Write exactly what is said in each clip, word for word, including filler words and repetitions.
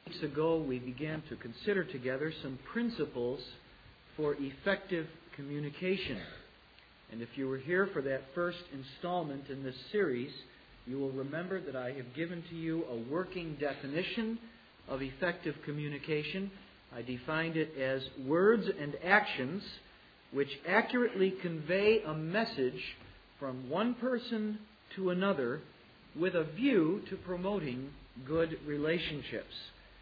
Weeks ago, we began to consider together some principles for effective communication. And if you were here for that first installment in this series, you will remember that I have given to you a working definition of effective communication. I defined it as words and actions which accurately convey a message from one person to another with a view to promoting good relationships.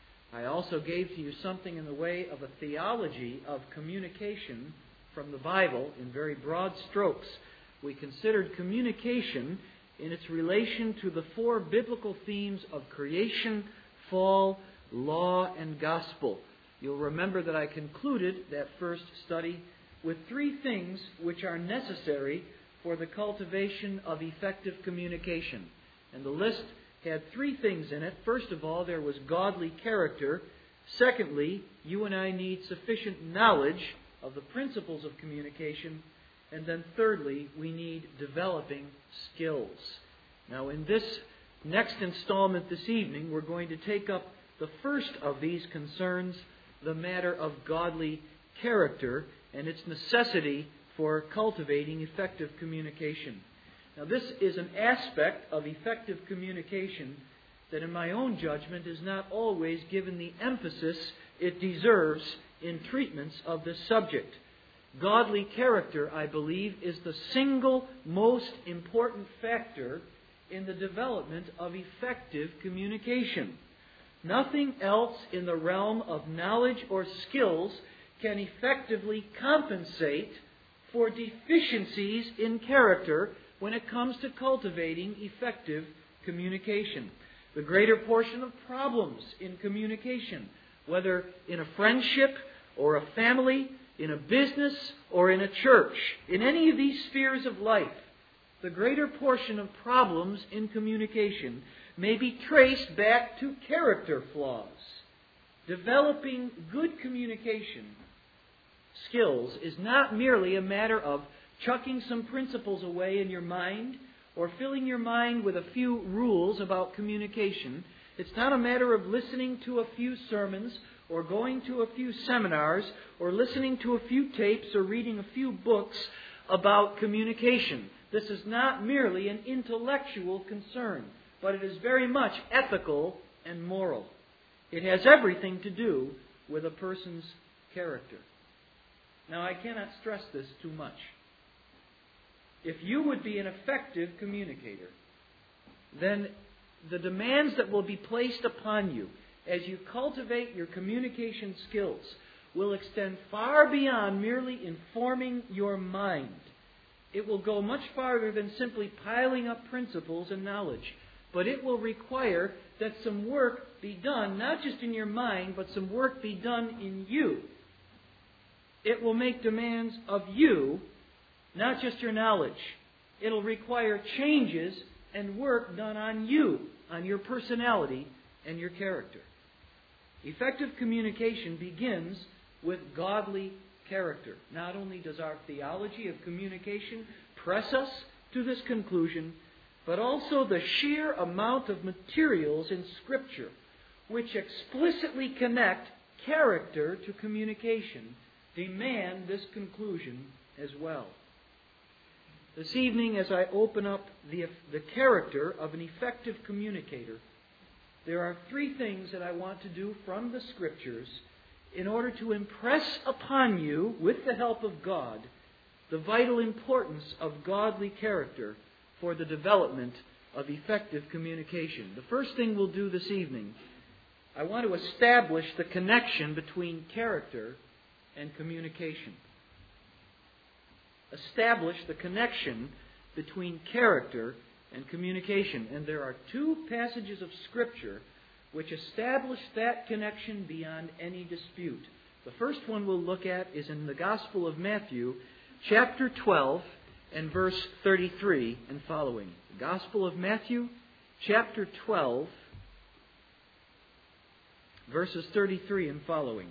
I also gave to you something in the way of a theology of communication from the Bible in very broad strokes. We considered communication in its relation to the four biblical themes of creation, fall, law, and gospel. You'll remember that I concluded that first study with three things which are necessary for the cultivation of effective communication. And the list had three things in it. First of all, there was godly character. Secondly, you and I need sufficient knowledge of the principles of communication. And then thirdly, we need developing skills. Now, in this next installment this evening, we're going to take up the first of these concerns, the matter of godly character and its necessity for cultivating effective communication. Now, this is an aspect of effective communication that, in my own judgment, is not always given the emphasis it deserves in treatments of this subject. Godly character, I believe, is the single most important factor in the development of effective communication. Nothing else in the realm of knowledge or skills can effectively compensate for deficiencies in character when it comes to cultivating effective communication. The greater portion of problems in communication, whether in a friendship or a family, in a business or in a church, in any of these spheres of life, the greater portion of problems in communication may be traced back to character flaws. Developing good communication skills is not merely a matter of chucking some principles away in your mind or filling your mind with a few rules about communication. It's not a matter of listening to a few sermons or going to a few seminars or listening to a few tapes or reading a few books about communication. This is not merely an intellectual concern, but it is very much ethical and moral. It has everything to do with a person's character. Now, I cannot stress this too much. If you would be an effective communicator, then the demands that will be placed upon you as you cultivate your communication skills will extend far beyond merely informing your mind. It will go much farther than simply piling up principles and knowledge. But it will require that some work be done, not just in your mind, but some work be done in you. It will make demands of you, not just your knowledge. It'll require changes and work done on you, on your personality and your character. Effective communication begins with godly character. Not only does our theology of communication press us to this conclusion, but also the sheer amount of materials in Scripture which explicitly connect character to communication demand this conclusion as well. This evening, as I open up the, the character of an effective communicator, there are three things that I want to do from the Scriptures in order to impress upon you, with the help of God, the vital importance of godly character for the development of effective communication. The first thing we'll do this evening, I want to establish the connection between character and communication. Establish the connection between character and communication. And there are two passages of Scripture which establish that connection beyond any dispute. The first one we'll look at is in the Gospel of Matthew, chapter twelve, and verse thirty-three and following. The Gospel of Matthew, chapter twelve, verses thirty-three and following.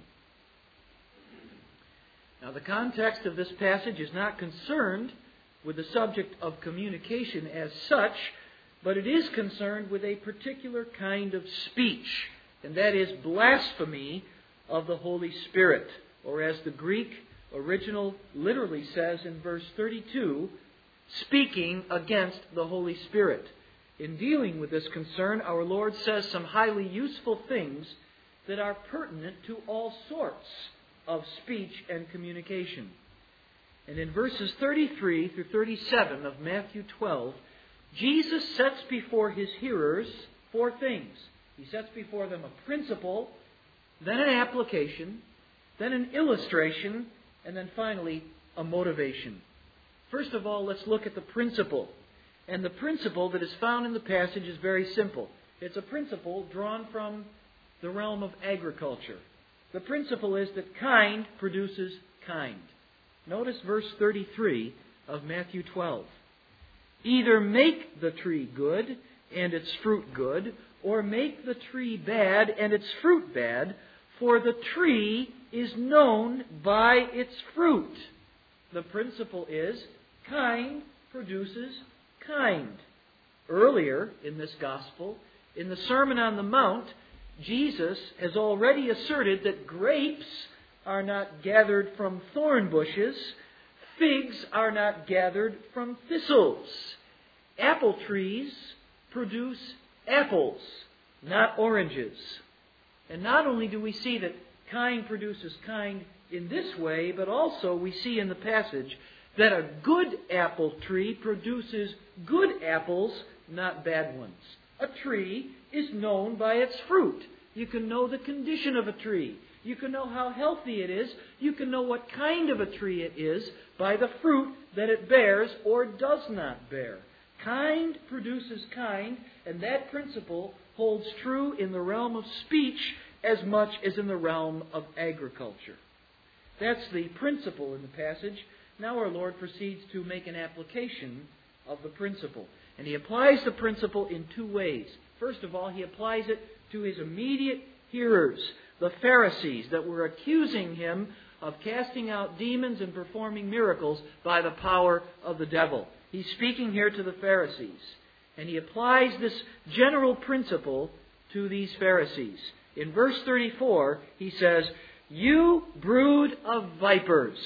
Now, the context of this passage is not concerned with the subject of communication as such, but it is concerned with a particular kind of speech and that is blasphemy of the Holy Spirit. Or as the Greek original literally says in verse thirty-two, speaking against the Holy Spirit. In dealing with this concern, our Lord says some highly useful things that are pertinent to all sorts of speech and communication. And in verses thirty-three through thirty-seven of Matthew twelve, Jesus sets before His hearers four things. He sets before them a principle, then an application, then an illustration, and then finally a motivation. First of all, let's look at the principle. And the principle that is found in the passage is very simple. It's a principle drawn from the realm of agriculture. The principle is that kind produces kind. Notice verse thirty-three of Matthew twelve. Either make the tree good and its fruit good, or make the tree bad and its fruit bad, for the tree is known by its fruit. The principle is kind produces kind. Earlier in this gospel, in the Sermon on the Mount, Jesus has already asserted that grapes are not gathered from thorn bushes, figs are not gathered from thistles. Apple trees produce apples, not oranges. And not only do we see that kind produces kind in this way, but also we see in the passage that a good apple tree produces good apples, not bad ones. A tree is known by its fruit. You can know the condition of a tree. You can know how healthy it is. You can know what kind of a tree it is by the fruit that it bears or does not bear. Kind produces kind, and that principle holds true in the realm of speech as much as in the realm of agriculture. That's the principle in the passage. Now our Lord proceeds to make an application of the principle. And He applies the principle in two ways. First of all, He applies it to His immediate hearers, the Pharisees that were accusing Him of casting out demons and performing miracles by the power of the devil. He's speaking here to the Pharisees. And He applies this general principle to these Pharisees. In verse thirty-four, He says, "You brood of vipers."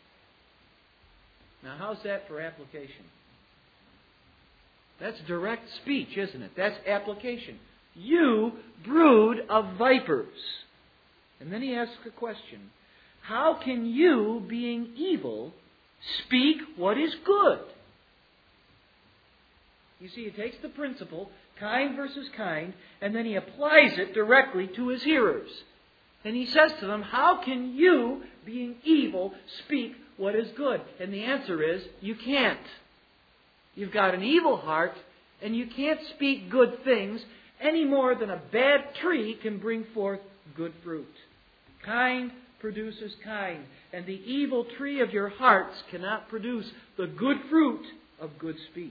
Now, how's that for application? That's direct speech, isn't it? That's application. You brood of vipers. And then He asks a question. How can you, being evil, speak what is good? You see, He takes the principle, kind versus kind, and then He applies it directly to His hearers. And He says to them, how can you, being evil, speak what is good? And the answer is, you can't. You've got an evil heart, and you can't speak good things any more than a bad tree can bring forth good fruit. Kind produces kind, and the evil tree of your hearts cannot produce the good fruit of good speech.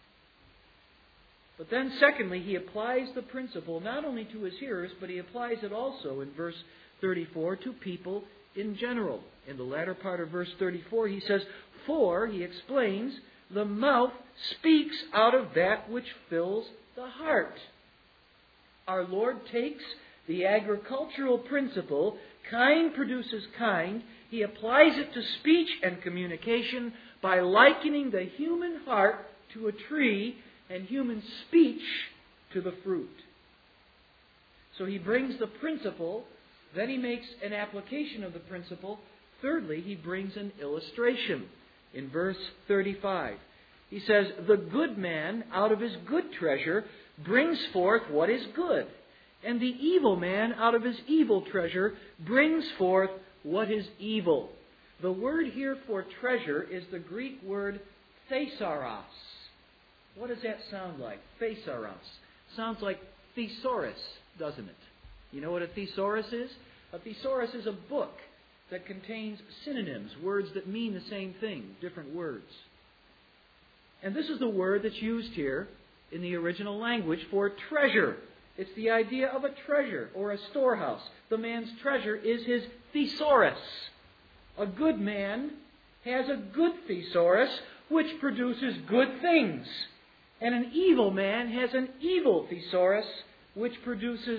But then secondly, He applies the principle not only to His hearers, but He applies it also in verse thirty-four to people in general. In the latter part of verse thirty-four, He says, "For," He explains, "the mouth speaks out of that which fills the heart." Our Lord takes the agricultural principle, kind produces kind. He applies it to speech and communication by likening the human heart to a tree and human speech to the fruit. So He brings the principle, then He makes an application of the principle. Thirdly, He brings an illustration. In verse thirty-five, He says, "The good man out of his good treasure brings forth what is good, and the evil man out of his evil treasure brings forth what is evil." The word here for treasure is the Greek word thesaurus. What does that sound like? Thesaurus. Sounds like thesaurus, doesn't it? You know what a thesaurus is? A thesaurus is a book that contains synonyms, words that mean the same thing, different words. And this is the word that's used here in the original language for treasure. It's the idea of a treasure or a storehouse. The man's treasure is his thesaurus. A good man has a good thesaurus which produces good things. And an evil man has an evil thesaurus which produces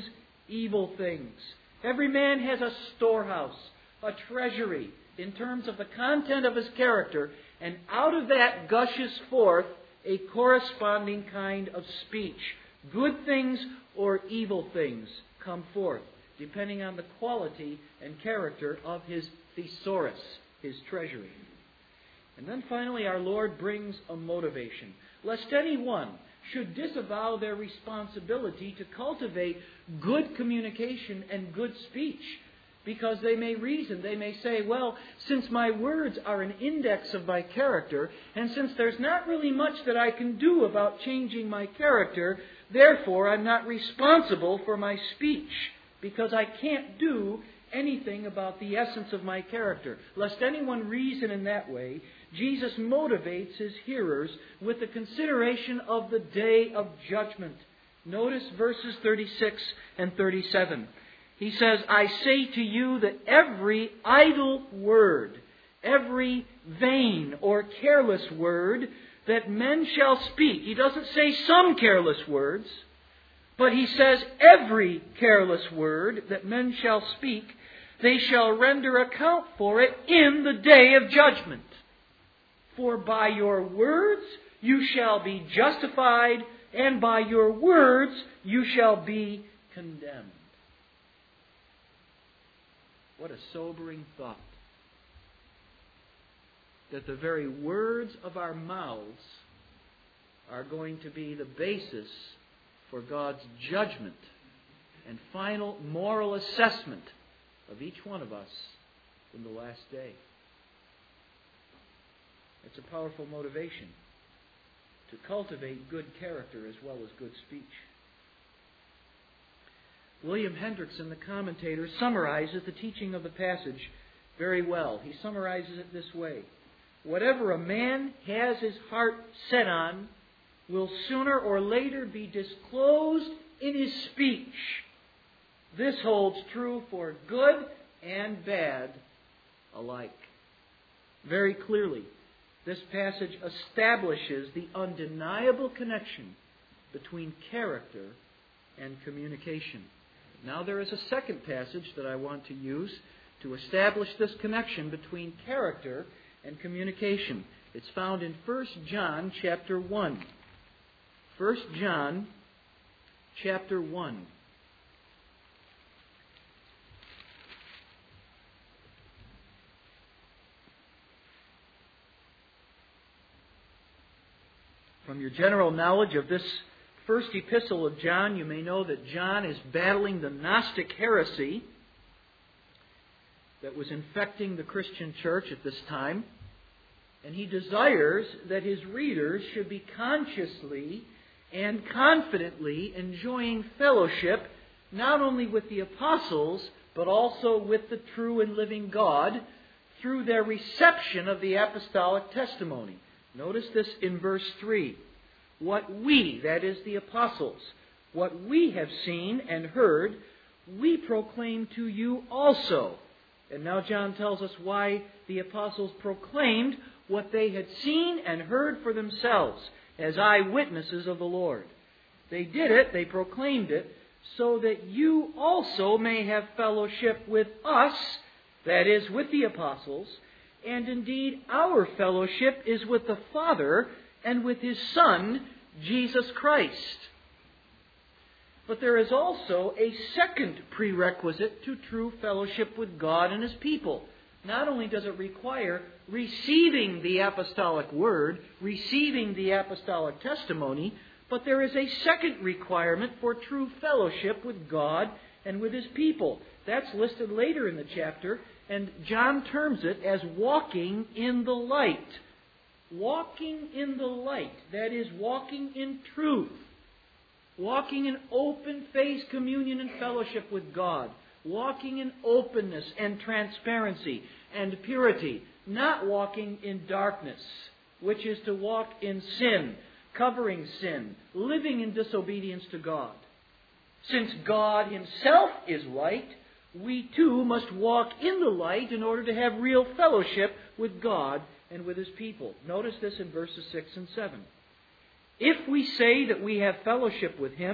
evil things. Every man has a storehouse, a treasury, in terms of the content of his character, and out of that gushes forth a corresponding kind of speech. Good things or evil things come forth, depending on the quality and character of his thesaurus, his treasury. And then finally, our Lord brings a motivation. Lest anyone should disavow their responsibility to cultivate good communication and good speech, because they may reason, they may say, well, since my words are an index of my character, and since there's not really much that I can do about changing my character, therefore I'm not responsible for my speech, because I can't do anything about the essence of my character. Lest anyone reason in that way, Jesus motivates his hearers with the consideration of the day of judgment. Notice verses thirty-six and thirty-seven. He says, I say to you that every idle word, every vain or careless word that men shall speak. He doesn't say some careless words, but he says every careless word that men shall speak, they shall render account for it in the day of judgment. For by your words you shall be justified, and by your words you shall be condemned. What a sobering thought. That the very words of our mouths are going to be the basis for God's judgment and final moral assessment of each one of us in the last day. It's a powerful motivation to cultivate good character as well as good speech. William Hendriksen, the commentator, summarizes the teaching of the passage very well. He summarizes it this way. Whatever a man has his heart set on will sooner or later be disclosed in his speech. This holds true for good and bad alike. Very clearly, this passage establishes the undeniable connection between character and communication. Now there is a second passage that I want to use to establish this connection between character and communication. It's found in First John chapter one. First John chapter one. From your general knowledge of this first epistle of John, you may know that John is battling the Gnostic heresy that was infecting the Christian church at this time. And he desires that his readers should be consciously and confidently enjoying fellowship not only with the apostles, but also with the true and living God through their reception of the apostolic testimony. Notice this in verse three. What we, that is the apostles, what we have seen and heard, we proclaim to you also. And now John tells us why the apostles proclaimed what they had seen and heard for themselves as eyewitnesses of the Lord. They did it, they proclaimed it, so that you also may have fellowship with us, that is, with the apostles, and indeed our fellowship is with the Father and with His Son, Jesus Christ. But there is also a second prerequisite to true fellowship with God and His people. Not only does it require receiving the apostolic word, receiving the apostolic testimony, but there is a second requirement for true fellowship with God and with His people. That's listed later in the chapter, and John terms it as walking in the light. Walking in the light, that is, walking in truth. Walking in open-faced communion and fellowship with God. Walking in openness and transparency and purity. Not walking in darkness, which is to walk in sin, covering sin, living in disobedience to God. Since God Himself is light, we too must walk in the light in order to have real fellowship with God and with His people. Notice this in verses six and seven. If we say that we have fellowship with Him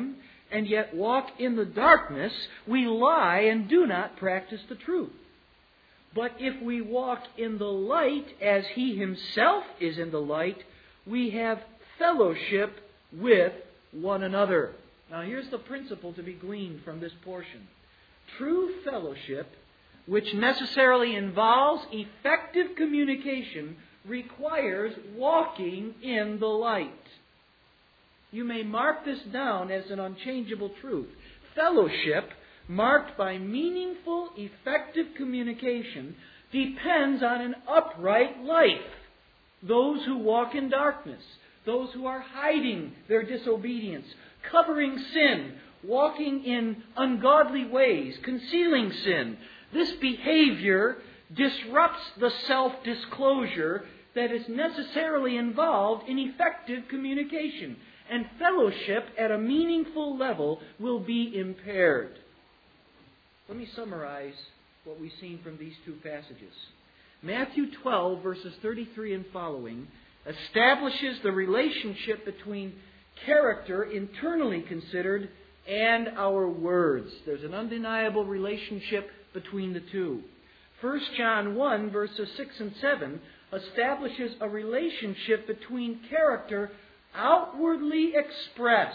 and yet walk in the darkness, we lie and do not practice the truth. But if we walk in the light as He Himself is in the light, we have fellowship with one another. Now here's the principle to be gleaned from this portion. True fellowship, which necessarily involves effective communication, requires walking in the light. You may mark this down as an unchangeable truth. Fellowship, marked by meaningful, effective communication, depends on an upright life. Those who walk in darkness, those who are hiding their disobedience, covering sin, walking in ungodly ways, concealing sin, this behavior disrupts the self-disclosure that is necessarily involved in effective communication. And fellowship at a meaningful level will be impaired. Let me summarize what we've seen from these two passages. Matthew twelve, verses thirty-three and following, establishes the relationship between character, internally considered, and our words. There's an undeniable relationship between the two. First John one, verses six and seven, establishes a relationship between character outwardly expressed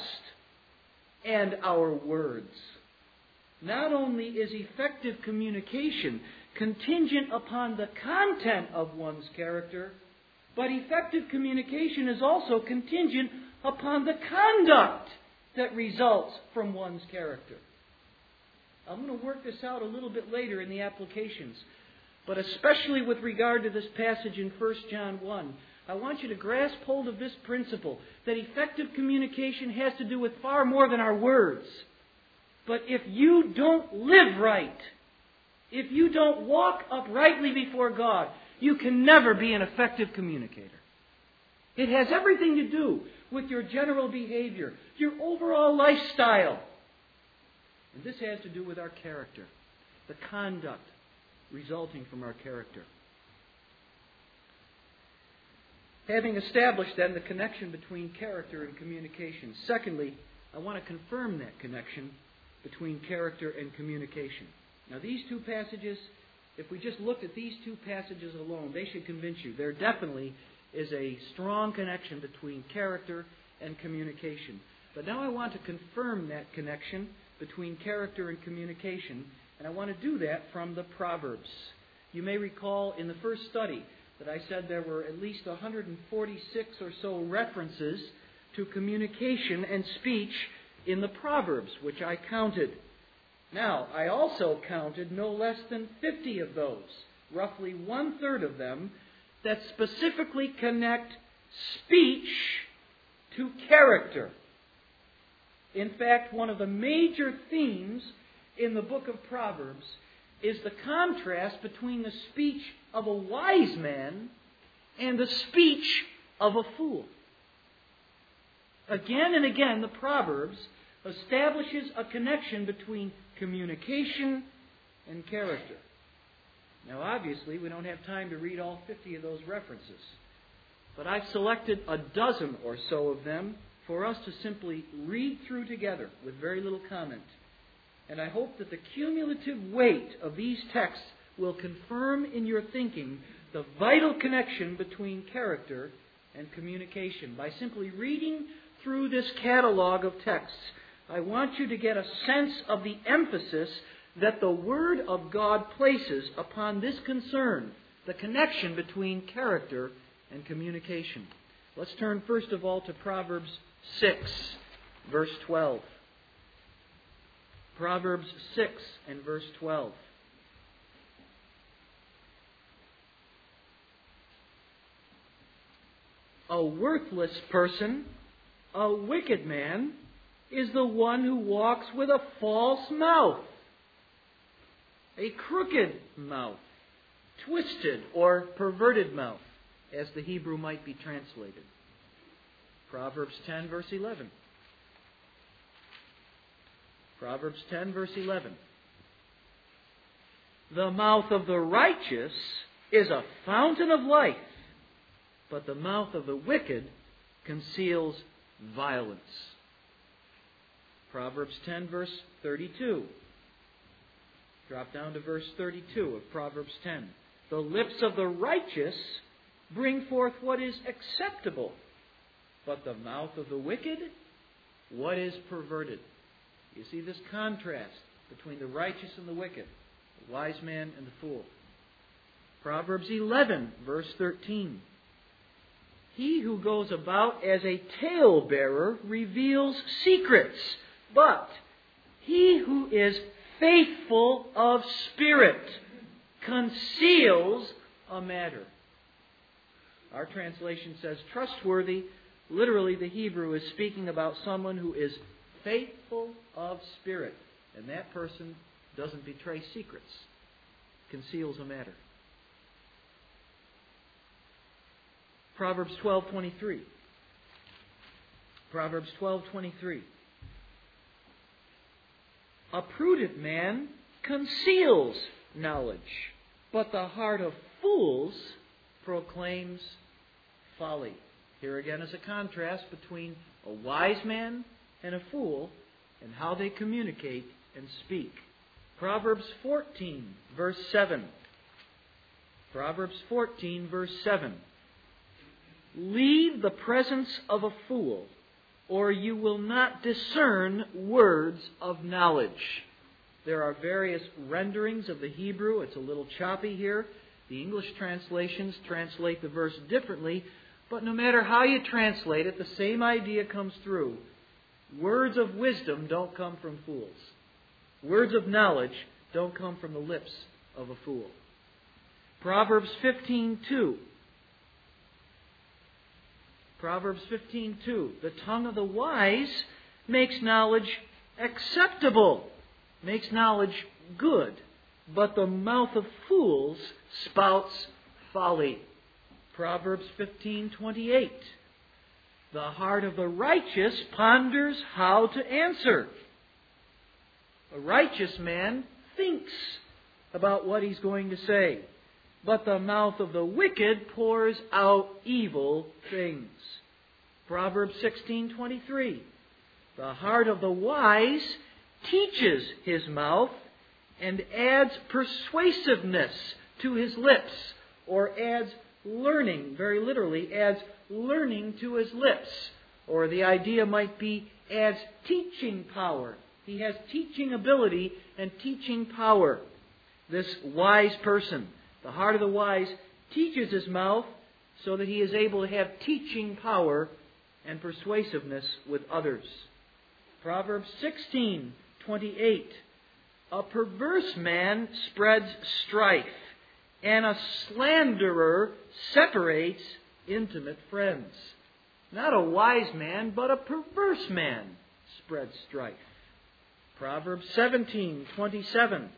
and our words. Not only is effective communication contingent upon the content of one's character, but effective communication is also contingent upon the conduct that results from one's character. I'm going to work this out a little bit later in the applications, but especially with regard to this passage in First John one, I want you to grasp hold of this principle, that effective communication has to do with far more than our words. But if you don't live right, if you don't walk uprightly before God, you can never be an effective communicator. It has everything to do with your general behavior, your overall lifestyle. And this has to do with our character, the conduct resulting from our character. Having established then the connection between character and communication, secondly, I want to confirm that connection between character and communication. Now these two passages, if we just looked at these two passages alone, they should convince you there definitely is a strong connection between character and communication. But now I want to confirm that connection between character and communication, and I want to do that from the Proverbs. You may recall in the first study that I said there were at least one hundred forty-six or so references to communication and speech in the Proverbs, which I counted. Now, I also counted no less than fifty of those, roughly one-third of them, that specifically connect speech to character. In fact, one of the major themes in the book of Proverbs is the contrast between the speech of a wise man and the speech of a fool. Again and again, the Proverbs establishes a connection between communication and character. Now, obviously, we don't have time to read all fifty of those references, but I've selected a dozen or so of them for us to simply read through together with very little comment. And I hope that the cumulative weight of these texts will confirm in your thinking the vital connection between character and communication. By simply reading through this catalog of texts, I want you to get a sense of the emphasis that the Word of God places upon this concern, the connection between character and communication. Let's turn first of all to Proverbs six, verse twelve. Proverbs six and verse twelve. A worthless person, a wicked man, is the one who walks with a false mouth, a crooked mouth, twisted or perverted mouth, as the Hebrew might be translated. Proverbs ten, verse eleven. Proverbs ten, verse eleven. The mouth of the righteous is a fountain of life, but the mouth of the wicked conceals violence. Proverbs ten, verse thirty-two. Drop down to verse thirty-two of Proverbs ten. The lips of the righteous bring forth what is acceptable, but the mouth of the wicked, what is perverted. You see this contrast between the righteous and the wicked, the wise man and the fool. Proverbs eleven, verse thirteen. He who goes about as a talebearer reveals secrets, but he who is faithful of spirit conceals a matter. Our translation says trustworthy. Literally, the Hebrew is speaking about someone who is faithful of spirit. And that person doesn't betray secrets, conceals a matter. Proverbs twelve twenty-three. Proverbs twelve twenty-three. A prudent man conceals knowledge, but the heart of fools proclaims folly. Here again is a contrast between a wise man and a fool and how they communicate and speak. Proverbs fourteen, verse seven. Proverbs fourteen, verse seven. Leave the presence of a fool, or you will not discern words of knowledge. There are various renderings of the Hebrew. It's a little choppy here. The English translations translate the verse differently, but no matter how you translate it, the same idea comes through. Words of wisdom don't come from fools. Words of knowledge don't come from the lips of a fool. Proverbs fifteen two. Proverbs fifteen two. The tongue of the wise makes knowledge acceptable, makes knowledge good, but the mouth of fools spouts folly. Proverbs fifteen twenty-eight. The heart of the righteous ponders how to answer. A righteous man thinks about what he's going to say, but the mouth of the wicked pours out evil things. Proverbs sixteen twenty-three. The heart of the wise teaches his mouth and adds persuasiveness to his lips, or adds learning, very literally, adds learning to his lips. Or the idea might be adds teaching power. He has teaching ability and teaching power. This wise person, the heart of the wise, teaches his mouth so that he is able to have teaching power and persuasiveness with others. Proverbs sixteen twenty-eight. A perverse man spreads strife, and a slanderer separates intimate friends. Not a wise man, but a perverse man spreads strife. Proverbs seventeen twenty-seven.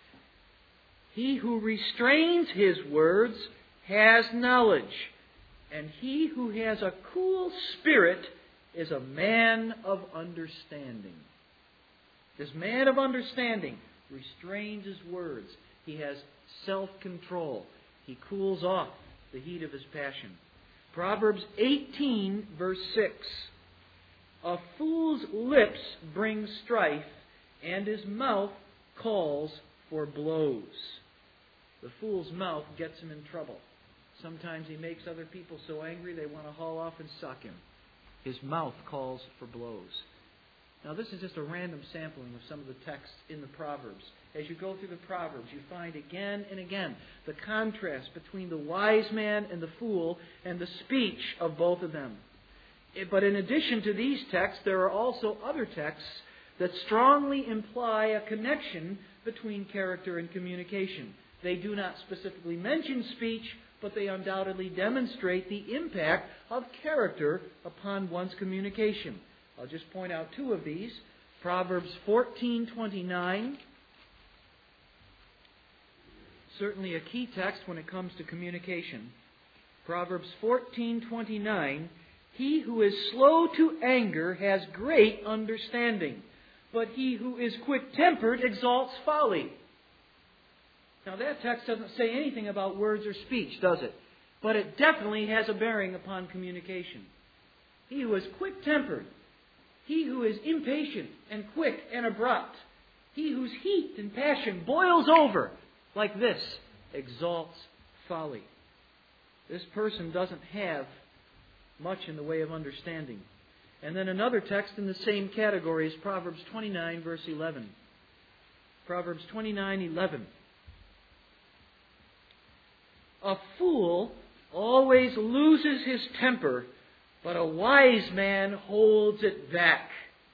He who restrains his words has knowledge, and he who has a cool spirit is a man of understanding. This man of understanding restrains his words. He has self-control. He cools off the heat of his passion. Proverbs eighteen, verse six. A fool's lips bring strife, and his mouth calls for blows. The fool's mouth gets him in trouble. Sometimes he makes other people so angry they want to haul off and sock him. His mouth calls for blows. Now, this is just a random sampling of some of the texts in the Proverbs. As you go through the Proverbs, you find again and again the contrast between the wise man and the fool and the speech of both of them. But in addition to these texts, there are also other texts that strongly imply a connection between character and communication. They do not specifically mention speech, but they undoubtedly demonstrate the impact of character upon one's communication. I'll just point out two of these. Proverbs fourteen twenty-nine. Certainly a key text when it comes to communication. Proverbs fourteen twenty-nine. He who is slow to anger has great understanding, but he who is quick-tempered exalts folly. Now that text doesn't say anything about words or speech, does it? But it definitely has a bearing upon communication. He who is quick-tempered He who is impatient and quick and abrupt, he whose heat and passion boils over like this, exalts folly. This person doesn't have much in the way of understanding. And then another text in the same category is Proverbs twenty-nine, verse eleven. Proverbs twenty-nine, eleven. A fool always loses his temper, but a wise man holds it back.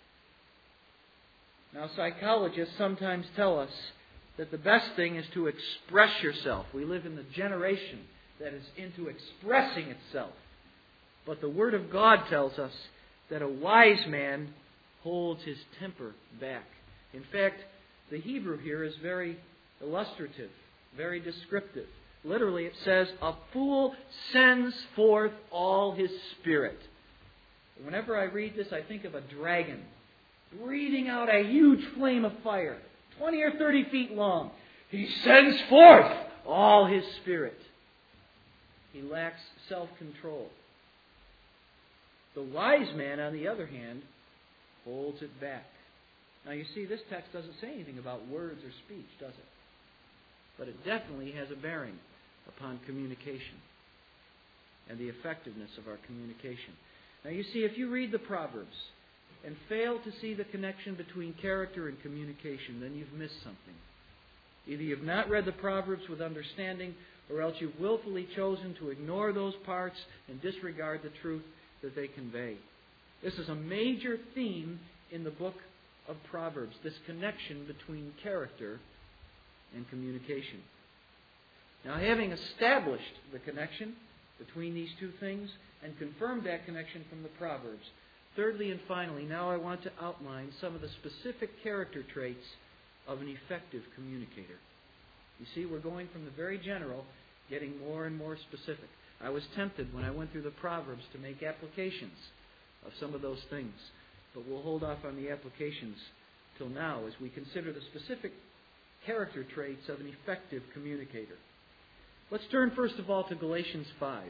Now, psychologists sometimes tell us that the best thing is to express yourself. We live in the generation that is into expressing itself. But the Word of God tells us that a wise man holds his temper back. In fact, the Hebrew here is very illustrative, very descriptive. Literally, it says, a fool sends forth all his spirit. Whenever I read this, I think of a dragon breathing out a huge flame of fire, twenty or thirty feet long. He sends forth all his spirit. He lacks self-control. The wise man, on the other hand, holds it back. Now you see, this text doesn't say anything about words or speech, does it? But it definitely has a bearing upon communication and the effectiveness of our communication. Now you see, if you read the Proverbs and fail to see the connection between character and communication, then you've missed something. Either you've not read the Proverbs with understanding, or else you've willfully chosen to ignore those parts and disregard the truth that they convey. This is a major theme in the book of Proverbs, this connection between character and communication. Now, having established the connection between these two things and confirmed that connection from the Proverbs, thirdly and finally, now I want to outline some of the specific character traits of an effective communicator. You see, we're going from the very general, getting more and more specific. I was tempted when I went through the Proverbs to make applications of some of those things, but we'll hold off on the applications till now as we consider the specific character traits of an effective communicator. Let's turn first of all to Galatians five.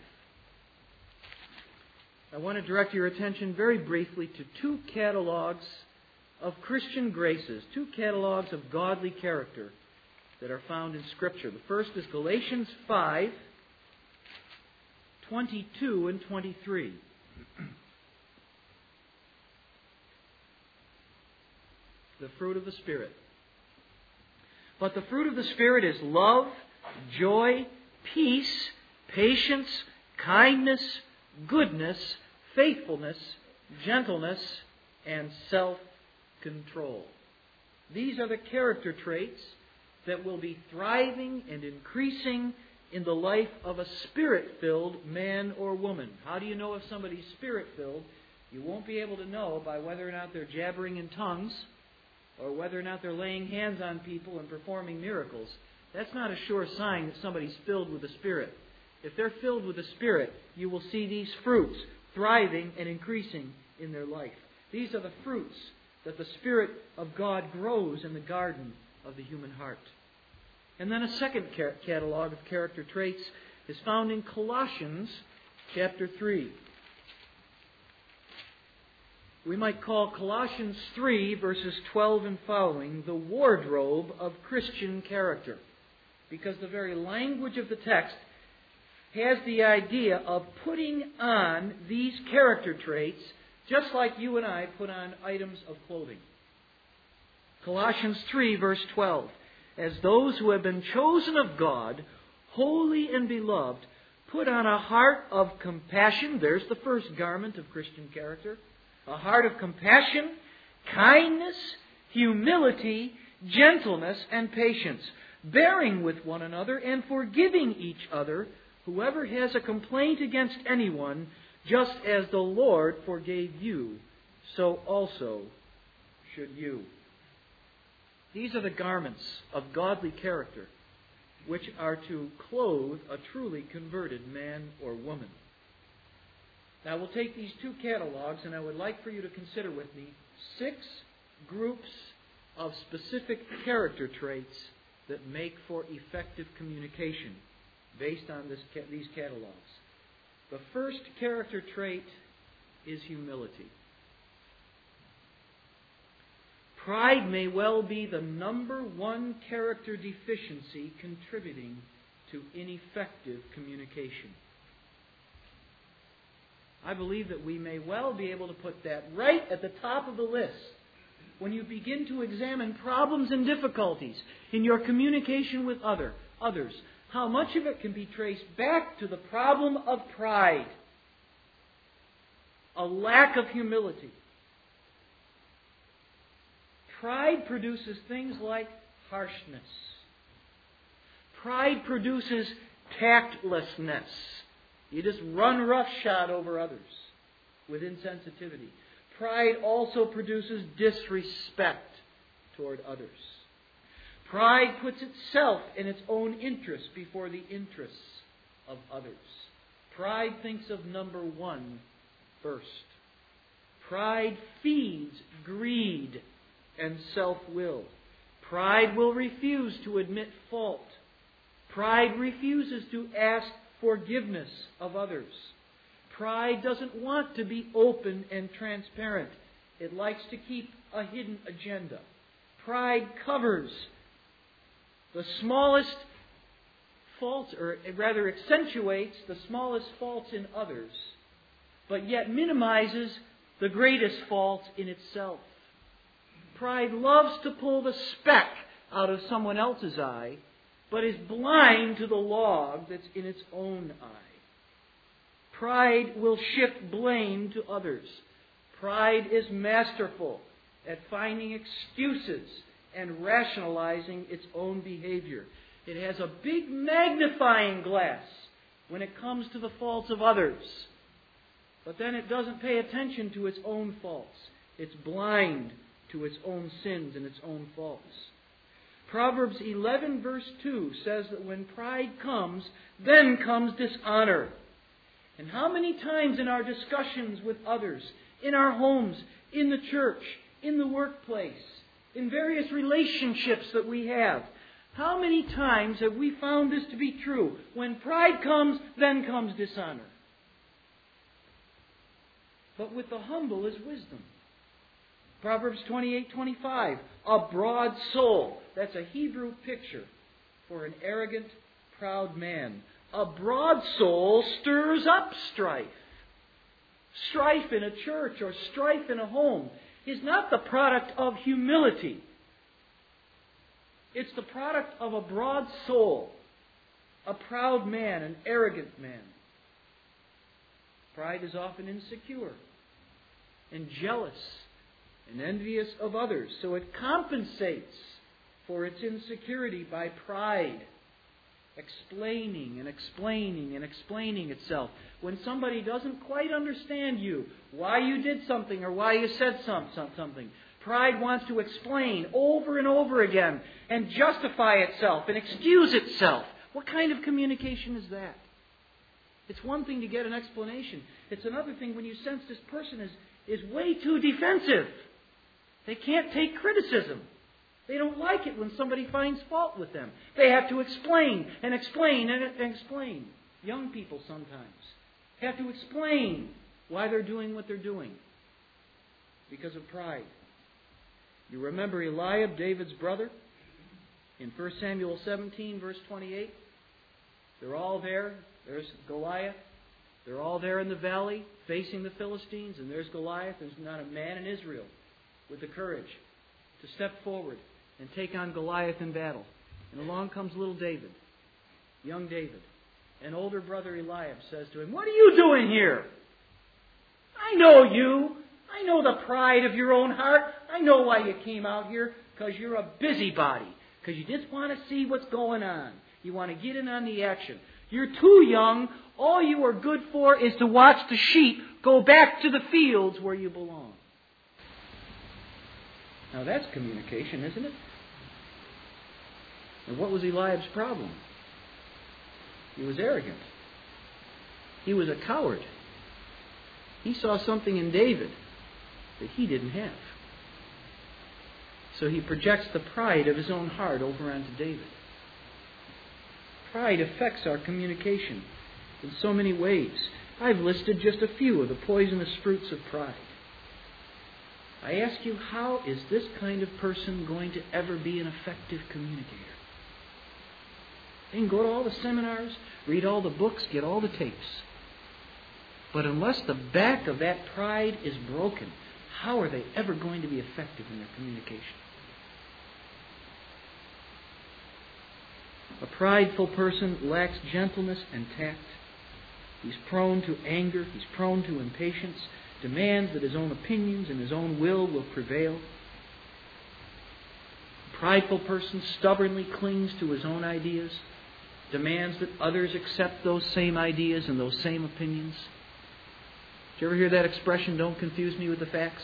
I want to direct your attention very briefly to two catalogs of Christian graces, two catalogs of godly character that are found in Scripture. The first is Galatians five, twenty-two and twenty-three. The fruit of the Spirit. But the fruit of the Spirit is love, joy, peace, patience, kindness, goodness, faithfulness, gentleness, and self-control. These are the character traits that will be thriving and increasing in the life of a Spirit-filled man or woman. How do you know if somebody's Spirit-filled? You won't be able to know by whether or not they're jabbering in tongues or whether or not they're laying hands on people and performing miracles. That's not a sure sign that somebody's filled with the Spirit. If they're filled with the Spirit, you will see these fruits thriving and increasing in their life. These are the fruits that the Spirit of God grows in the garden of the human heart. And then a second catalog of character traits is found in Colossians chapter three. We might call Colossians three, verses twelve and following, the wardrobe of Christian character. Because the very language of the text has the idea of putting on these character traits just like you and I put on items of clothing. Colossians three, verse twelve. As those who have been chosen of God, holy and beloved, put on a heart of compassion. There's the first garment of Christian character. A heart of compassion, kindness, humility, gentleness, and patience, bearing with one another and forgiving each other, whoever has a complaint against anyone, just as the Lord forgave you, so also should you. These are the garments of godly character which are to clothe a truly converted man or woman. Now we'll take these two catalogs, and I would like for you to consider with me six groups of specific character traits that make for effective communication based on this, these catalogs. The first character trait is humility. Pride may well be the number one character deficiency contributing to ineffective communication. I believe that we may well be able to put that right at the top of the list when you begin to examine problems and difficulties in your communication with other, others. How much of it can be traced back to the problem of pride, a lack of humility. Pride produces things like harshness. Pride produces tactlessness. You just run roughshod over others with insensitivity. Pride also produces disrespect toward others. Pride puts itself and its own interests before the interests of others. Pride thinks of number one first. Pride feeds greed and self-will. Pride will refuse to admit fault. Pride refuses to ask forgiveness of others. Pride doesn't want to be open and transparent. It likes to keep a hidden agenda. Pride covers the smallest faults, or rather accentuates the smallest faults in others, but yet minimizes the greatest faults in itself. Pride loves to pull the speck out of someone else's eye, but is blind to the log that's in its own eye. Pride will shift blame to others. Pride is masterful at finding excuses and rationalizing its own behavior. It has a big magnifying glass when it comes to the faults of others. But then it doesn't pay attention to its own faults. It's blind to its own sins and its own faults. Proverbs eleven verse two says that when pride comes, then comes dishonor. And how many times in our discussions with others, in our homes, in the church, in the workplace, in various relationships that we have, how many times have we found this to be true? When pride comes, then comes dishonor. But with the humble is wisdom. Proverbs twenty-eight twenty-five, a broad soul. That's a Hebrew picture for an arrogant, proud man. A broad soul stirs up strife. Strife in a church or strife in a home is not the product of humility. It's the product of a broad soul, a proud man, an arrogant man. Pride is often insecure and jealous and envious of others, so it compensates for its insecurity by pride, explaining and explaining and explaining itself. When somebody doesn't quite understand you, why you did something or why you said some, some, something, pride wants to explain over and over again and justify itself and excuse itself. What kind of communication is that? It's one thing to get an explanation. It's another thing when you sense this person is, is way too defensive. They can't take criticism. They don't like it when somebody finds fault with them. They have to explain and explain and explain. Young people sometimes have to explain why they're doing what they're doing because of pride. You remember Eliab, David's brother, in First Samuel seventeen, verse twenty-eight? They're all there. There's Goliath. They're all there in the valley facing the Philistines, and there's Goliath. There's not a man in Israel with the courage to step forward and take on Goliath in battle. And along comes little David, young David. And older brother Eliab says to him, "What are you doing here? I know you. I know the pride of your own heart. I know why you came out here, because you're a busybody, because you just want to see what's going on. You want to get in on the action. You're too young. All you are good for is to watch the sheep go back to the fields where you belong." Now that's communication, isn't it? And what was Eliab's problem? He was arrogant. He was a coward. He saw something in David that he didn't have. So he projects the pride of his own heart over onto David. Pride affects our communication in so many ways. I've listed just a few of the poisonous fruits of pride. I ask you, how is this kind of person going to ever be an effective communicator? They can go to all the seminars, read all the books, get all the tapes. But unless the back of that pride is broken, how are they ever going to be effective in their communication? A prideful person lacks gentleness and tact. He's prone to anger. He's prone to impatience. Demands that his own opinions and his own will will prevail. A prideful person stubbornly clings to his own ideas. Demands that others accept those same ideas and those same opinions. Did you ever hear that expression, don't confuse me with the facts?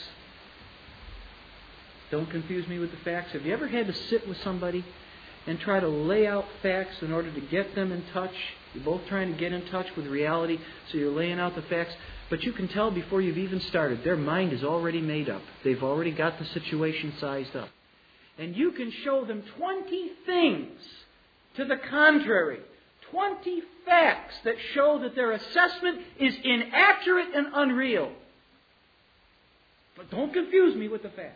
Don't confuse me with the facts. Have you ever had to sit with somebody and try to lay out facts in order to get them in touch? You're both trying to get in touch with reality, so you're laying out the facts. But you can tell before you've even started, their mind is already made up. They've already got the situation sized up. And you can show them twenty things to the contrary. twenty facts that show that their assessment is inaccurate and unreal. But don't confuse me with the facts.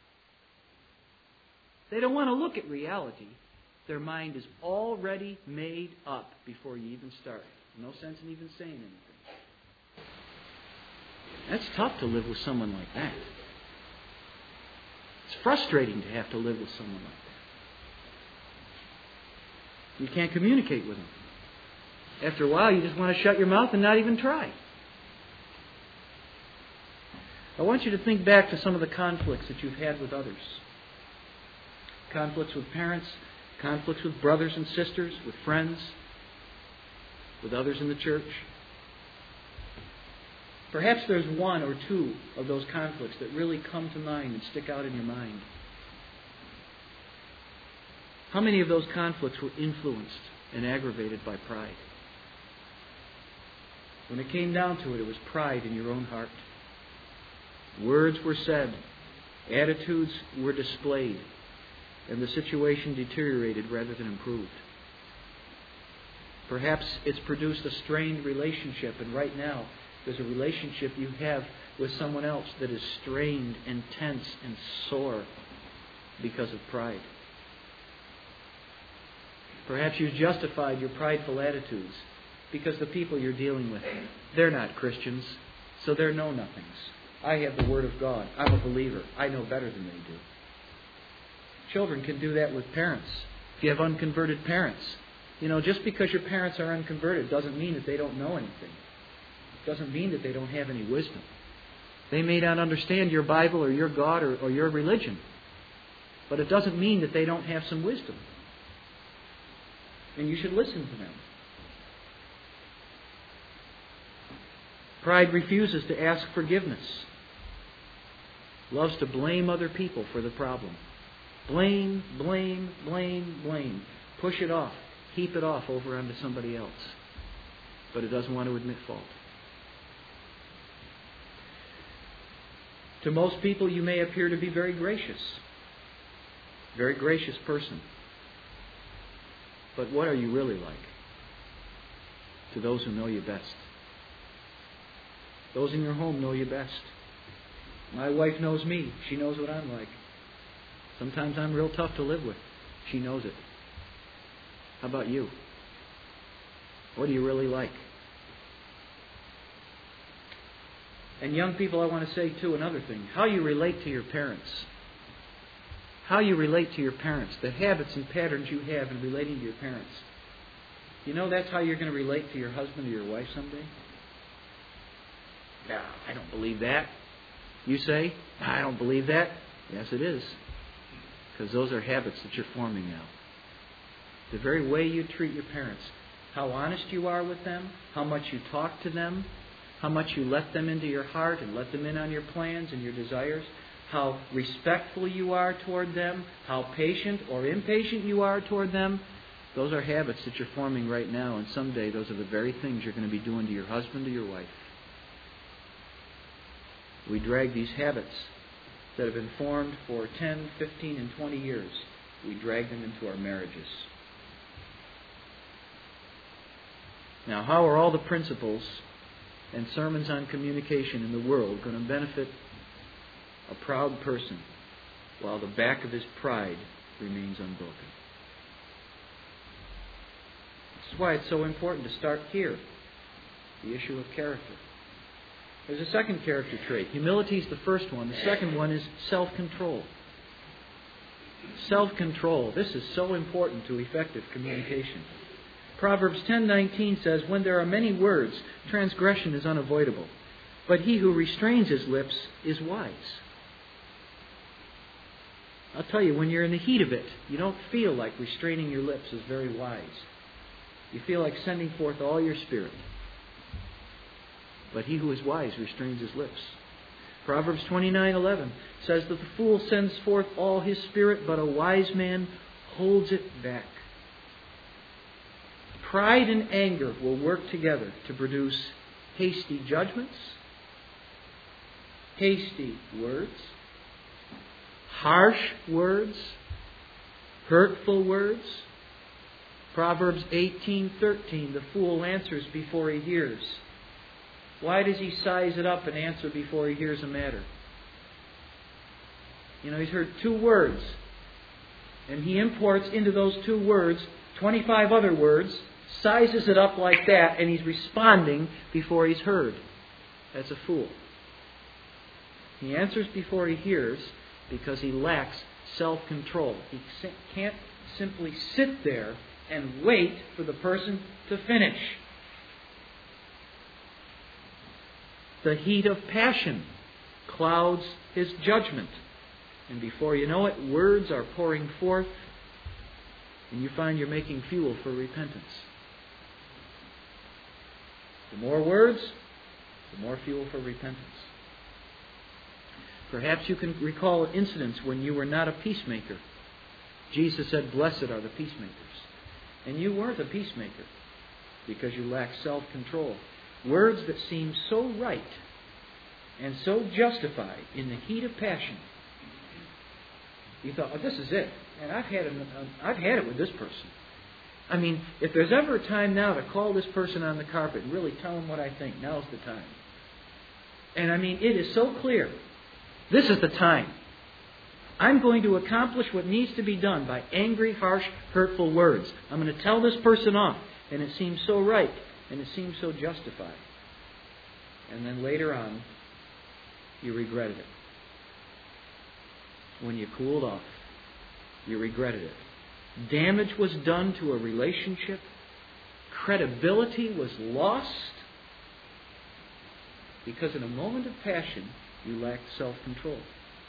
They don't want to look at reality. Their mind is already made up before you even start. No sense in even saying anything. That's tough to live with someone like that. It's frustrating to have to live with someone like that. You can't communicate with them. After a while, you just want to shut your mouth and not even try. I want you to think back to some of the conflicts that you've had with others. Conflicts with parents, conflicts with brothers and sisters, with friends, with others in the church. Perhaps there's one or two of those conflicts that really come to mind and stick out in your mind. How many of those conflicts were influenced and aggravated by pride? When it came down to it, it was pride in your own heart. Words were said, attitudes were displayed, and the situation deteriorated rather than improved. Perhaps it's produced a strained relationship, and right now there's a relationship you have with someone else that is strained and tense and sore because of pride. Perhaps you've justified your prideful attitudes because the people you're dealing with, they're not Christians, so they're know-nothings. I have the Word of God. I'm a believer. I know better than they do. Children can do that with parents. If you have unconverted parents, you know, just because your parents are unconverted doesn't mean that they don't know anything. It doesn't mean that they don't have any wisdom. They may not understand your Bible or your God or, or your religion, but it doesn't mean that they don't have some wisdom. And you should listen to them. Pride refuses to ask forgiveness. Loves to blame other people for the problem. Blame, blame, blame, blame. Push it off. Heap it off over onto somebody else. But it doesn't want to admit fault. To most people, you may appear to be very gracious. Very gracious person. But what are you really like? To those who know you best. Those in your home know you best. My wife knows me. She knows what I'm like. Sometimes I'm real tough to live with. She knows it. How about you? What do you really like? And young people, I want to say too another thing. How you relate to your parents. How you relate to your parents. The habits and patterns you have in relating to your parents. You know that's how you're going to relate to your husband or your wife someday? No, I don't believe that. You say, I don't believe that. Yes, it is. Because those are habits that you're forming now. The very way you treat your parents, how honest you are with them, how much you talk to them, how much you let them into your heart and let them in on your plans and your desires, how respectful you are toward them, how patient or impatient you are toward them. Those are habits that you're forming right now, and someday those are the very things you're going to be doing to your husband or your wife. We drag these habits that have been formed for ten, fifteen, and twenty years. We drag them into our marriages. Now, how are all the principles and sermons on communication in the world going to benefit a proud person, while the back of his pride remains unbroken. This is why it's so important to start here, the issue of character. There's a second character trait. Humility is the first one. The second one is self-control. Self-control. This is so important to effective communication. Proverbs ten nineteen says, "When there are many words, transgression is unavoidable. But he who restrains his lips is wise." I'll tell you, when you're in the heat of it, you don't feel like restraining your lips is very wise. You feel like sending forth all your spirit. But he who is wise restrains his lips. Proverbs twenty-nine eleven says that the fool sends forth all his spirit, but a wise man holds it back. Pride and anger will work together to produce hasty judgments, hasty words, harsh words, hurtful words. Proverbs eighteen thirteen, the fool answers before he hears. Why does he size it up and answer before he hears a matter? You know, he's heard two words, and he imports into those two words twenty-five other words, sizes it up like that, and he's responding before he's heard. That's a fool. He answers before he hears because he lacks self-control. He can't simply sit there and wait for the person to finish. The heat of passion clouds his judgment. And before you know it, words are pouring forth, and you find you're making fuel for repentance. The more words, the more fuel for repentance. Perhaps you can recall incidents when you were not a peacemaker. Jesus said, "Blessed are the peacemakers." And you weren't a peacemaker because you lacked self-control. Words that seem so right and so justified in the heat of passion. You thought, "Oh, this is it. And I've had it, I've had it with this person. I mean, if there's ever a time now to call this person on the carpet and really tell them what I think, now's the time." And I mean, it is so clear. This is the time. I'm going to accomplish what needs to be done by angry, harsh, hurtful words. I'm going to tell this person off. And it seems so right. And it seems so justified. And then later on, you regretted it. When you cooled off, you regretted it. Damage was done to a relationship. Credibility was lost. Because in a moment of passion, you lacked self-control.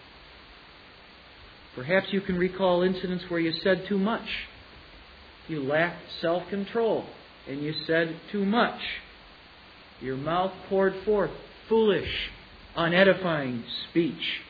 Perhaps you can recall incidents where you said too much. You lacked self-control, and you said too much. Your mouth poured forth foolish, unedifying speech.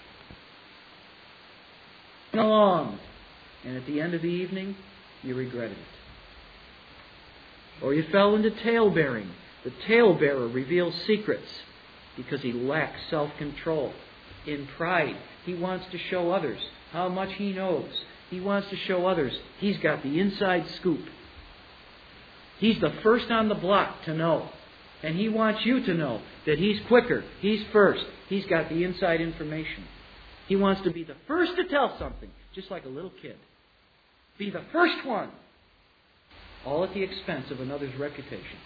And along, and at the end of the evening, you regretted it. Or you fell into talebearing. The talebearer reveals secrets because he lacks self-control. In pride, he wants to show others how much he knows. He wants to show others he's got the inside scoop. He's the first on the block to know. And he wants you to know that he's quicker, he's first, he's got the inside information. He wants to be the first to tell something, just like a little kid. Be the first one. All at the expense of another's reputation.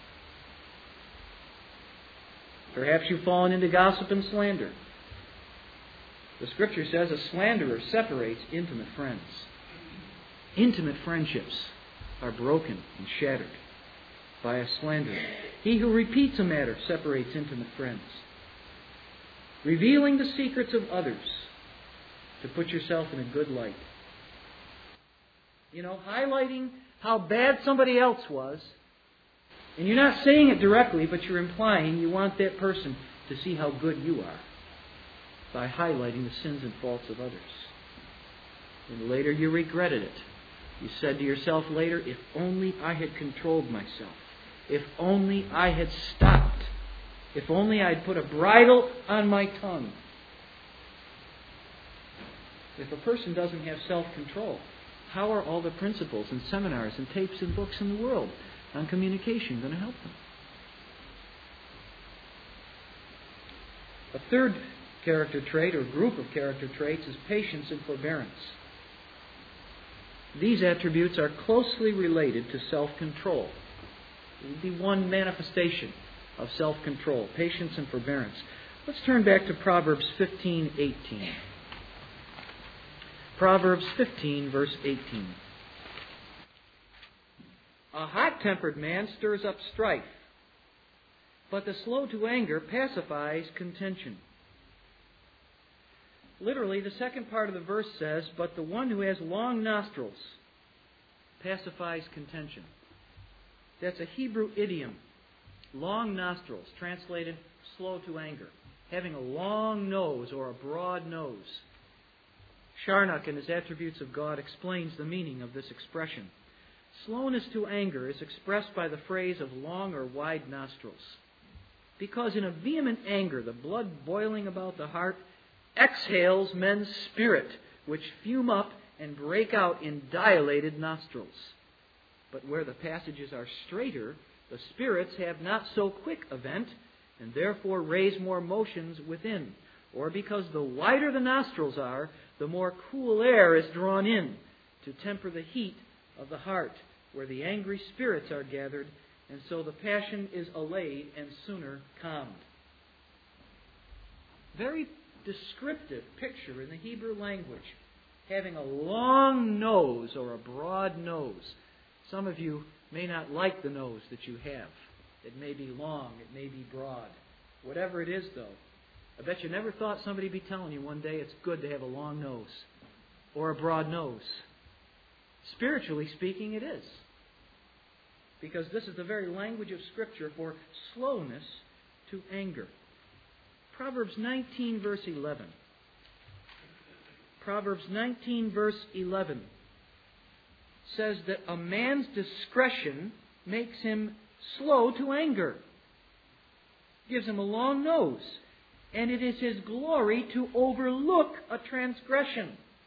Perhaps you've fallen into gossip and slander. The Scripture says a slanderer separates intimate friends. Intimate friendships are broken and shattered by a slanderer. He who repeats a matter separates intimate friends. Revealing the secrets of others to put yourself in a good light. You know, highlighting how bad somebody else was. And you're not saying it directly, but you're implying you want that person to see how good you are by highlighting the sins and faults of others. And later you regretted it. You said to yourself later, if only I had controlled myself. If only I had stopped. If only I'd put a bridle on my tongue. If a person doesn't have self-control, how are all the principles and seminars and tapes and books in the world on communication going to help them? A third character trait or group of character traits is patience and forbearance. These attributes are closely related to self-control. It would be one manifestation of self-control, patience and forbearance. Let's turn back to Proverbs fifteen eighteen. Proverbs fifteen, verse eighteen. A hot-tempered man stirs up strife, but the slow to anger pacifies contention. Literally, the second part of the verse says, but the one who has long nostrils pacifies contention. That's a Hebrew idiom. Long nostrils, translated slow to anger. Having a long nose or a broad nose. Charnock, in his Attributes of God, explains the meaning of this expression. Slowness to anger is expressed by the phrase of long or wide nostrils. Because in a vehement anger, the blood boiling about the heart exhales men's spirit, which fume up and break out in dilated nostrils. But where the passages are straighter, the spirits have not so quick a vent, and therefore raise more motions within. Or because the wider the nostrils are, the more cool air is drawn in to temper the heat of the heart, where the angry spirits are gathered, and so the passion is allayed and sooner calmed. Very descriptive picture in the Hebrew language. Having a long nose or a broad nose. Some of you may not like the nose that you have. It may be long, it may be broad. Whatever it is, though, I bet you never thought somebody would be telling you one day it's good to have a long nose or a broad nose. Spiritually speaking, it is. Because this is the very language of Scripture for slowness to anger. Proverbs nineteen, verse eleven. Proverbs nineteen, verse eleven says that a man's discretion makes him slow to anger. Gives him a long nose. And it is his glory to overlook a transgression.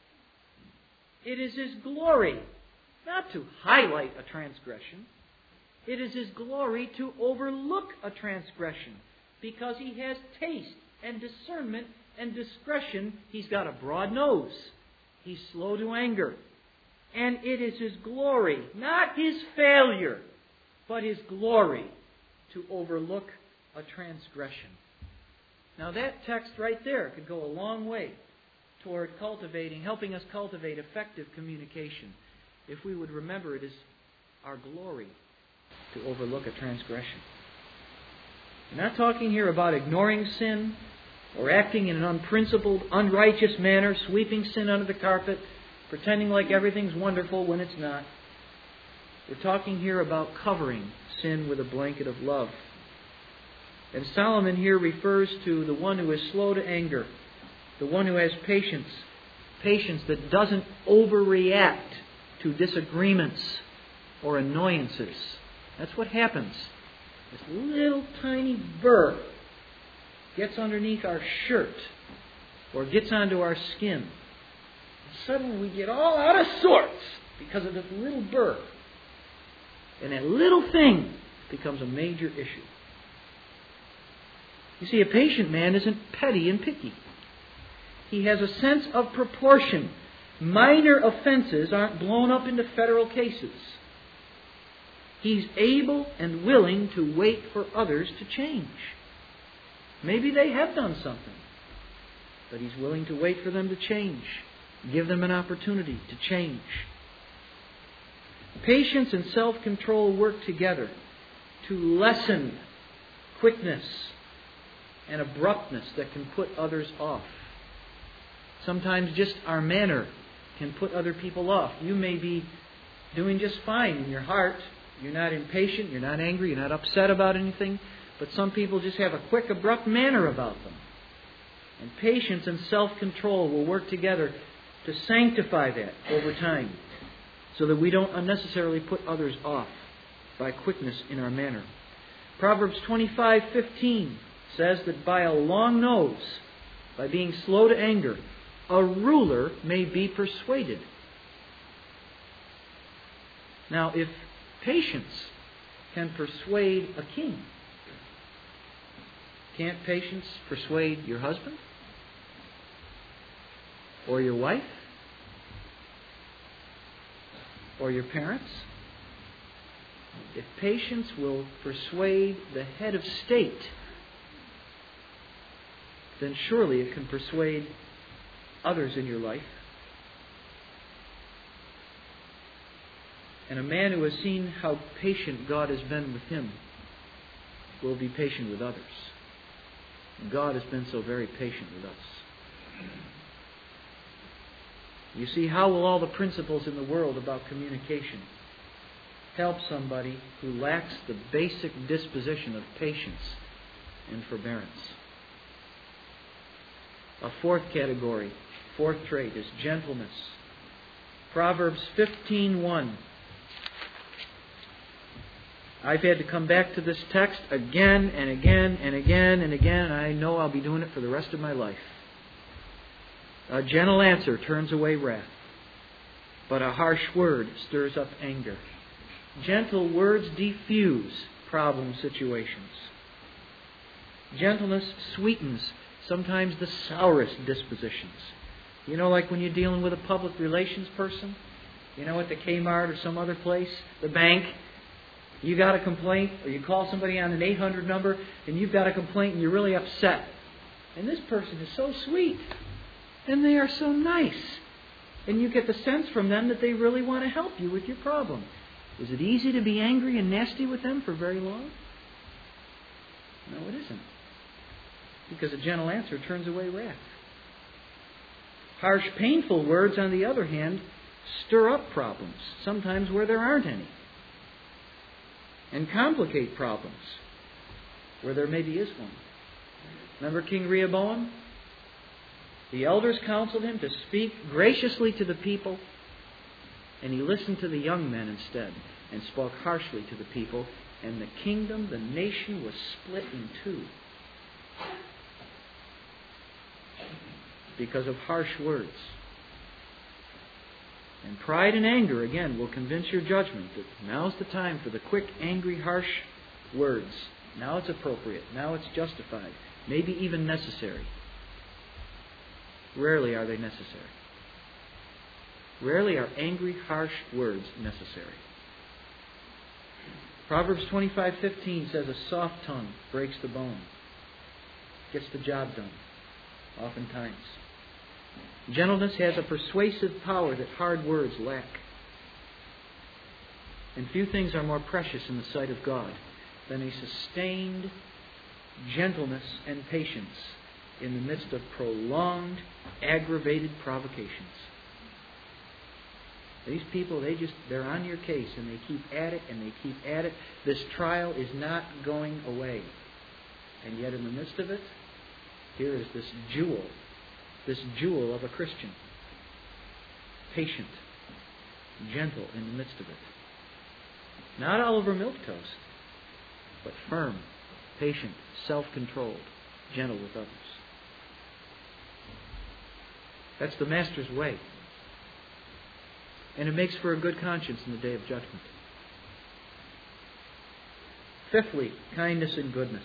It is his glory not to highlight a transgression. It is his glory to overlook a transgression. Because he has taste and discernment and discretion. He's got a broad nose. He's slow to anger. And it is his glory, not his failure, but his glory to overlook a transgression. Now that text right there could go a long way toward cultivating, helping us cultivate effective communication if we would remember it is our glory to overlook a transgression. We're not talking here about ignoring sin or acting in an unprincipled, unrighteous manner, sweeping sin under the carpet, pretending like everything's wonderful when it's not. We're talking here about covering sin with a blanket of love. And Solomon here refers to the one who is slow to anger, the one who has patience, patience that doesn't overreact to disagreements or annoyances. That's what happens. This little tiny burr gets underneath our shirt or gets onto our skin. And suddenly we get all out of sorts because of this little burr. And that little thing becomes a major issue. You see, a patient man isn't petty and picky. He has a sense of proportion. Minor offenses aren't blown up into federal cases. He's able and willing to wait for others to change. Maybe they have done something, but he's willing to wait for them to change. Give them an opportunity to change. Patience and self-control work together to lessen quickness and abruptness that can put others off. Sometimes just our manner can put other people off. You may be doing just fine in your heart. You're not impatient, you're not angry, you're not upset about anything. But some people just have a quick, abrupt manner about them. And patience and self-control will work together to sanctify that over time, so that we don't unnecessarily put others off by quickness in our manner. Proverbs twenty-five fifteen says that by a long nose, by being slow to anger, a ruler may be persuaded. Now, if patience can persuade a king, can't patience persuade your husband? or your wife, or your parents? If patience will persuade the head of state, then surely it can persuade others in your life. And a man who has seen how patient God has been with him will be patient with others. God has been so very patient with us. You see, how will all the principles in the world about communication help somebody who lacks the basic disposition of patience and forbearance? A fourth category, fourth trait, is gentleness. Proverbs fifteen one. I've had to come back to this text again and again and again and again, and I know I'll be doing it for the rest of my life. A gentle answer turns away wrath, but a harsh word stirs up anger. Gentle words diffuse problem situations. Gentleness sweetens sometimes the sourest dispositions. You know, like when you're dealing with a public relations person, you know, at the Kmart or some other place, the bank, you got a complaint, or you call somebody on an eight hundred number, and you've got a complaint and you're really upset. And this person is so sweet, and they are so nice. And you get the sense from them that they really want to help you with your problem. Is it easy to be angry and nasty with them for very long? No, it isn't. Because a gentle answer turns away wrath. Harsh, painful words, on the other hand, stir up problems, sometimes where there aren't any, and complicate problems where there maybe is one. Remember King Rehoboam? The elders counseled him to speak graciously to the people, and he listened to the young men instead and spoke harshly to the people, and the kingdom, the nation, was split in two because of harsh words. And pride and anger, again, will convince your judgment that now's the time for the quick, angry, harsh words. Now it's appropriate. Now it's justified. Maybe even necessary. Rarely are they necessary. Rarely are angry, harsh words necessary. Proverbs twenty-five fifteen says, a soft tongue breaks the bone. Gets the job done, oftentimes. Gentleness has a persuasive power that hard words lack. And few things are more precious in the sight of God than a sustained gentleness and patience in the midst of prolonged, aggravated provocations. These people, they just, they're on your case, and they keep at it, and they keep at it. This trial is not going away. And yet in the midst of it, here is this jewel, this jewel of a Christian. Patient, gentle in the midst of it. Not Oliver Milquetoast, but firm, patient, self-controlled, gentle with others. That's the Master's way. And it makes for a good conscience in the day of judgment. Fifthly, kindness and goodness.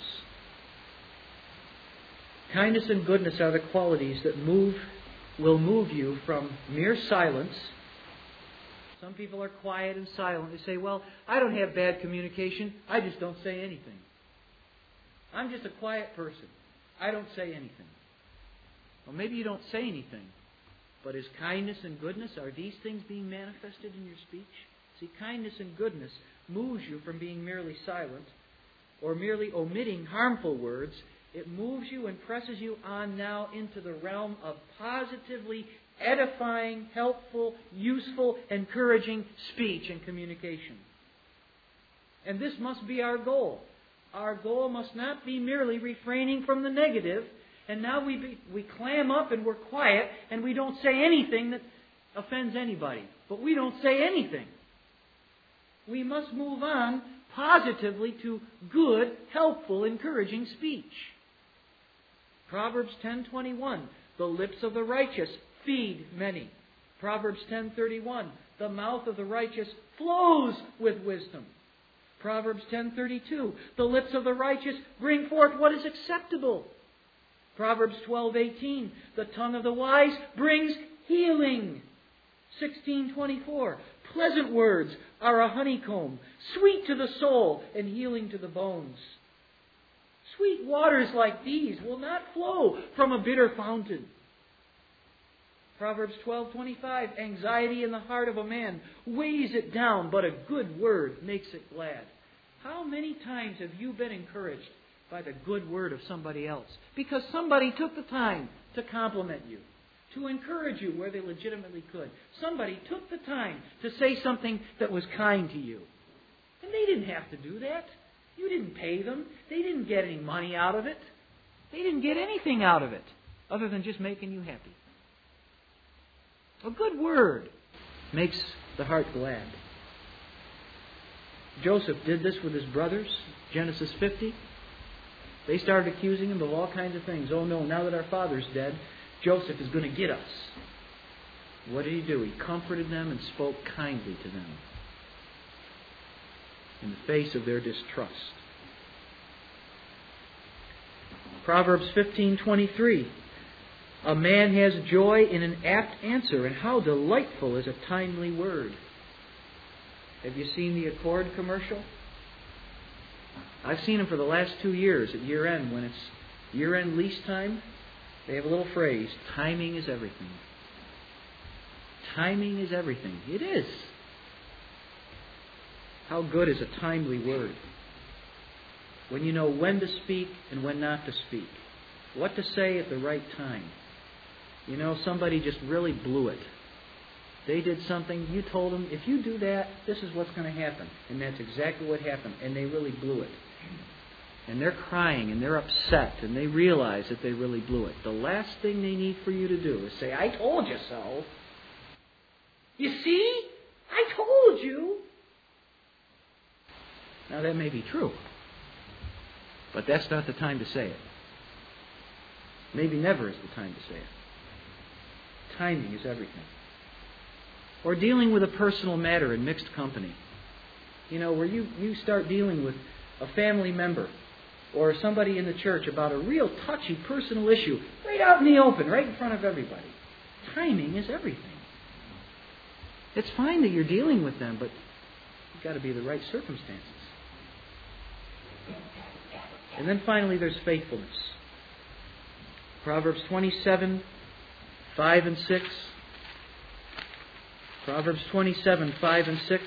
Kindness and goodness are the qualities that move, will move you from mere silence. Some people are quiet and silent. They say, well, I don't have bad communication. I just don't say anything. I'm just a quiet person. I don't say anything. Well, maybe you don't say anything. But is kindness and goodness, are these things being manifested in your speech? See, kindness and goodness moves you from being merely silent or merely omitting harmful words. It moves you and presses you on now into the realm of positively edifying, helpful, useful, encouraging speech and communication. And this must be our goal. Our goal must not be merely refraining from the negative. And now we be, we clam up and we're quiet and we don't say anything that offends anybody. But we don't say anything. We must move on positively to good, helpful, encouraging speech. Proverbs ten twenty-one, the lips of the righteous feed many. Proverbs ten thirty-one, the mouth of the righteous flows with wisdom. Proverbs ten thirty-two, the lips of the righteous bring forth what is acceptable. Proverbs twelve eighteen, the tongue of the wise brings Healing. sixteen twenty-four. Pleasant words are a honeycomb, sweet to the soul and healing to the bones. Sweet waters like these will not flow from a bitter fountain. Proverbs twelve twenty-five. Anxiety in the heart of a man weighs it down, but a good word makes it glad. How many times have you been encouraged by the good word of somebody else? Because somebody took the time to compliment you, to encourage you where they legitimately could. Somebody took the time to say something that was kind to you. And they didn't have to do that. You didn't pay them. They didn't get any money out of it. They didn't get anything out of it other than just making you happy. A good word makes the heart glad. Joseph did this with his brothers, Genesis fifty. They started accusing him of all kinds of things. Oh no, now that our father's dead, Joseph is going to get us. What did he do? He comforted them and spoke kindly to them in the face of their distrust. Proverbs fifteen twenty-three. A man has joy in an apt answer, and how delightful is a timely word. Have you seen the Accord commercial? I've seen them for the last two years at year end. When it's year end lease time, they have a little phrase, timing is everything. Timing is everything. It is. How good is a timely word? When you know when to speak and when not to speak. What to say at the right time. You know, somebody just really blew it. They did something, you told them, if you do that, this is what's going to happen. And that's exactly what happened. And they really blew it. And they're crying and they're upset and they realize that they really blew it. The last thing they need for you to do is say, I told you so. You see? I told you. Now that may be true. But that's not the time to say it. Maybe never is the time to say it. Timing is everything. Or dealing with a personal matter in mixed company. You know, where you, you start dealing with a family member or somebody in the church about a real touchy personal issue right out in the open, right in front of everybody. Timing is everything. It's fine that you're dealing with them, but you've got to be the right circumstances. And then finally there's faithfulness. Proverbs twenty-seven, five and six. Proverbs twenty-seven, five and six.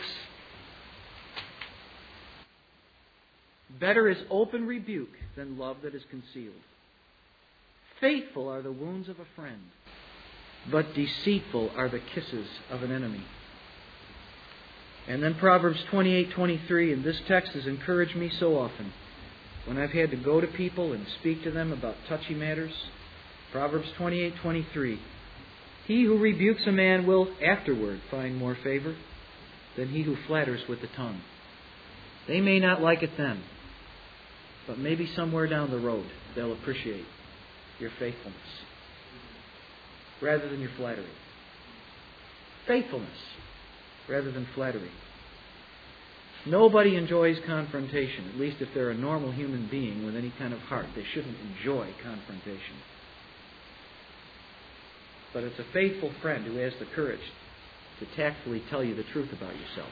Better is open rebuke than love that is concealed. Faithful are the wounds of a friend, but deceitful are the kisses of an enemy. And then Proverbs twenty-eight, twenty-three, and this text has encouraged me so often when I've had to go to people and speak to them about touchy matters. Proverbs twenty-eight, twenty-three. He who rebukes a man will afterward find more favor than he who flatters with the tongue. They may not like it then, but maybe somewhere down the road they'll appreciate your faithfulness rather than your flattery. Faithfulness rather than flattery. Nobody enjoys confrontation, at least if they're a normal human being with any kind of heart. They shouldn't enjoy confrontation. But it's a faithful friend who has the courage to tactfully tell you the truth about yourself.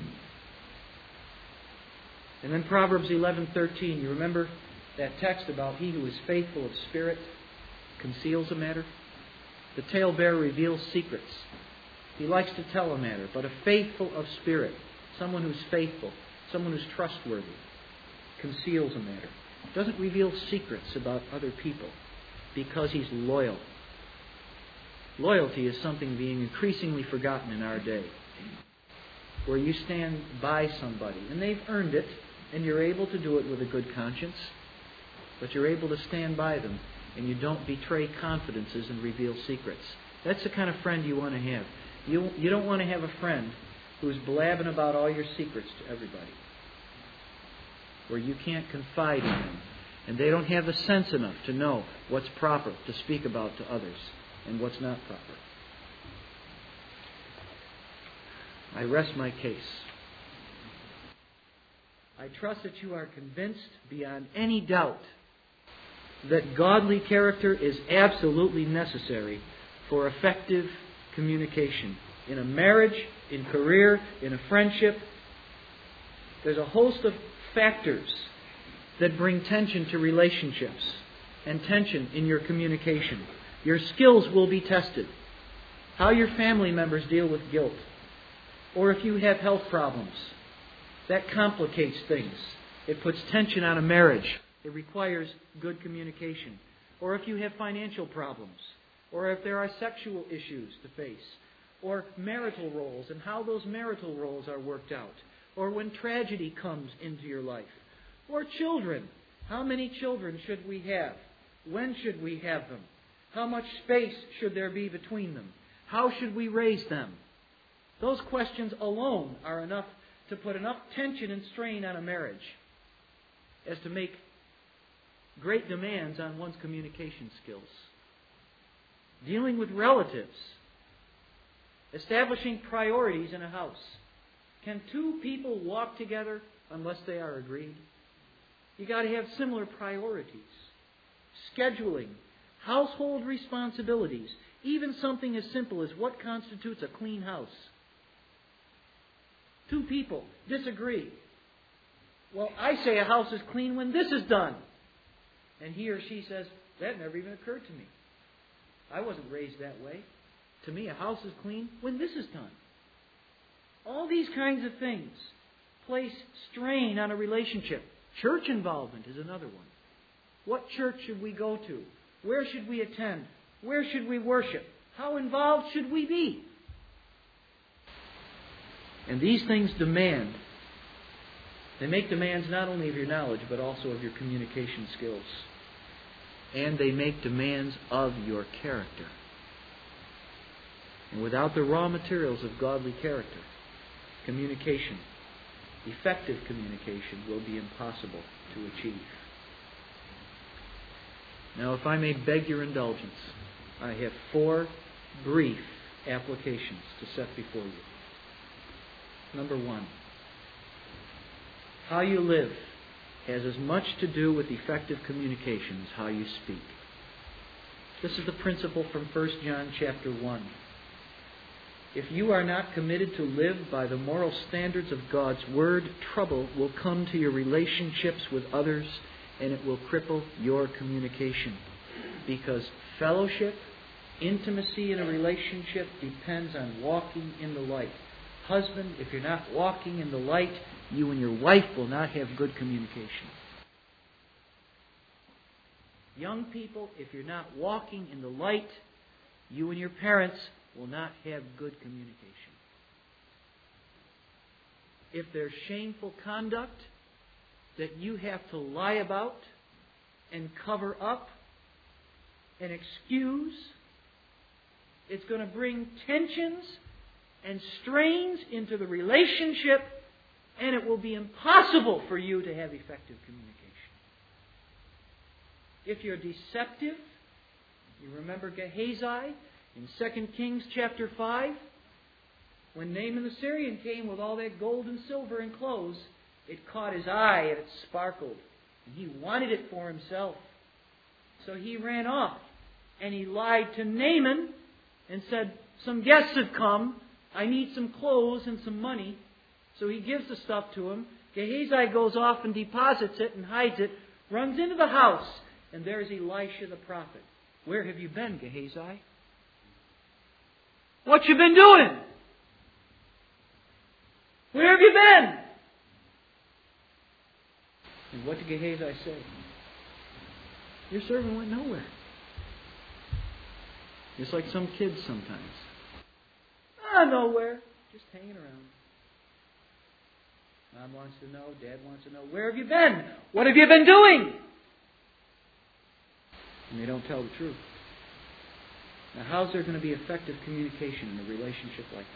And then Proverbs eleven thirteen. You remember that text about he who is faithful of spirit conceals a matter? The talebearer reveals secrets. He likes to tell a matter, but a faithful of spirit, someone who's faithful, someone who's trustworthy, conceals a matter. Doesn't reveal secrets about other people because he's loyal. Loyalty is something being increasingly forgotten in our day. Where you stand by somebody, and they've earned it, and you're able to do it with a good conscience, but you're able to stand by them, and you don't betray confidences and reveal secrets. That's the kind of friend you want to have. You, you don't want to have a friend who's blabbing about all your secrets to everybody. Where you can't confide in them, and they don't have the sense enough to know what's proper to speak about to others and what's not proper. I rest my case. I trust that you are convinced beyond any doubt that godly character is absolutely necessary for effective communication. In a marriage, in career, in a friendship, there's a host of factors that bring tension to relationships and tension in your communication. Your skills will be tested. How your family members deal with guilt. Or if you have health problems. That complicates things. It puts tension on a marriage. It requires good communication. Or if you have financial problems. Or if there are sexual issues to face. Or marital roles and how those marital roles are worked out. Or when tragedy comes into your life. Or children. How many children should we have? When should we have them? How much space should there be between them? How should we raise them? Those questions alone are enough to put enough tension and strain on a marriage as to make great demands on one's communication skills. Dealing with relatives. Establishing priorities in a house. Can two people walk together unless they are agreed? You've got to have similar priorities. Scheduling. Household responsibilities. Even something as simple as what constitutes a clean house. Two people disagree. Well, I say a house is clean when this is done. And he or she says, that never even occurred to me. I wasn't raised that way. To me, a house is clean when this is done. All these kinds of things place strain on a relationship. Church involvement is another one. What church should we go to? Where should we attend? Where should we worship? How involved should we be? And these things demand, they make demands not only of your knowledge, but also of your communication skills. And they make demands of your character. And without the raw materials of godly character, communication, effective communication, will be impossible to achieve. Now, if I may beg your indulgence, I have four brief applications to set before you. Number one, how you live has as much to do with effective communication as how you speak. This is the principle from First John chapter one. If you are not committed to live by the moral standards of God's Word, trouble will come to your relationships with others, and it will cripple your communication. Because fellowship, intimacy in a relationship depends on walking in the light. Husband, if you're not walking in the light, you and your wife will not have good communication. Young people, if you're not walking in the light, you and your parents will not have good communication. If there's shameful conduct that you have to lie about and cover up and excuse, it's going to bring tensions and strains into the relationship, and it will be impossible for you to have effective communication. If you're deceptive, you remember Gehazi in Second Kings chapter five, when Naaman the Syrian came with all that gold and silver and clothes, it caught his eye and it sparkled. And he wanted it for himself. So he ran off and he lied to Naaman and said, some guests have come. I need some clothes and some money. So he gives the stuff to him. Gehazi goes off and deposits it and hides it, runs into the house, and there's Elisha the prophet. Where have you been, Gehazi? What you been doing? Where have you been? And what did Gehazi say? Your servant went nowhere. Just like some kids sometimes. Ah, nowhere. Just hanging around. Mom wants to know. Dad wants to know. Where have you been? What have you been doing? And they don't tell the truth. Now, how's there going to be effective communication in a relationship like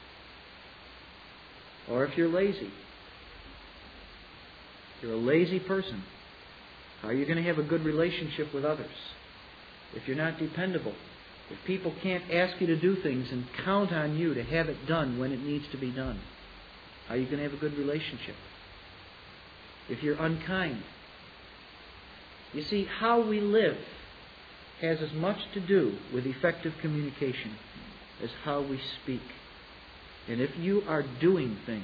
that? Or if you're lazy, you're a lazy person, how are you going to have a good relationship with others? If you're not dependable, if people can't ask you to do things and count on you to have it done when it needs to be done, how are you going to have a good relationship? If you're unkind. You see, how we live has as much to do with effective communication as how we speak. And if you are doing things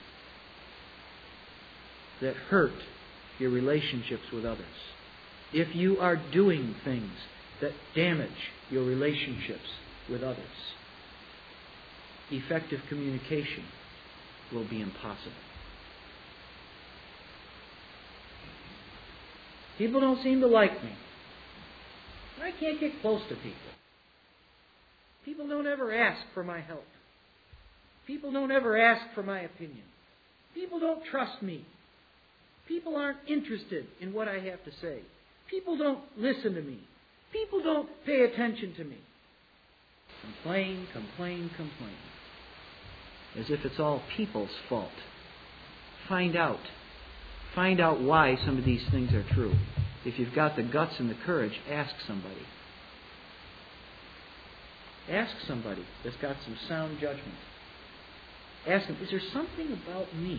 that hurt your relationships with others, if you are doing things that damage your relationships with others, effective communication will be impossible. People don't seem to like me. I can't get close to people. People don't ever ask for my help. People don't ever ask for my opinion. People don't trust me. People aren't interested in what I have to say. People don't listen to me. People don't pay attention to me. Complain, complain, complain. As if it's all people's fault. Find out. Find out why some of these things are true. If you've got the guts and the courage, ask somebody. Ask somebody that's got some sound judgment. Ask them, is there something about me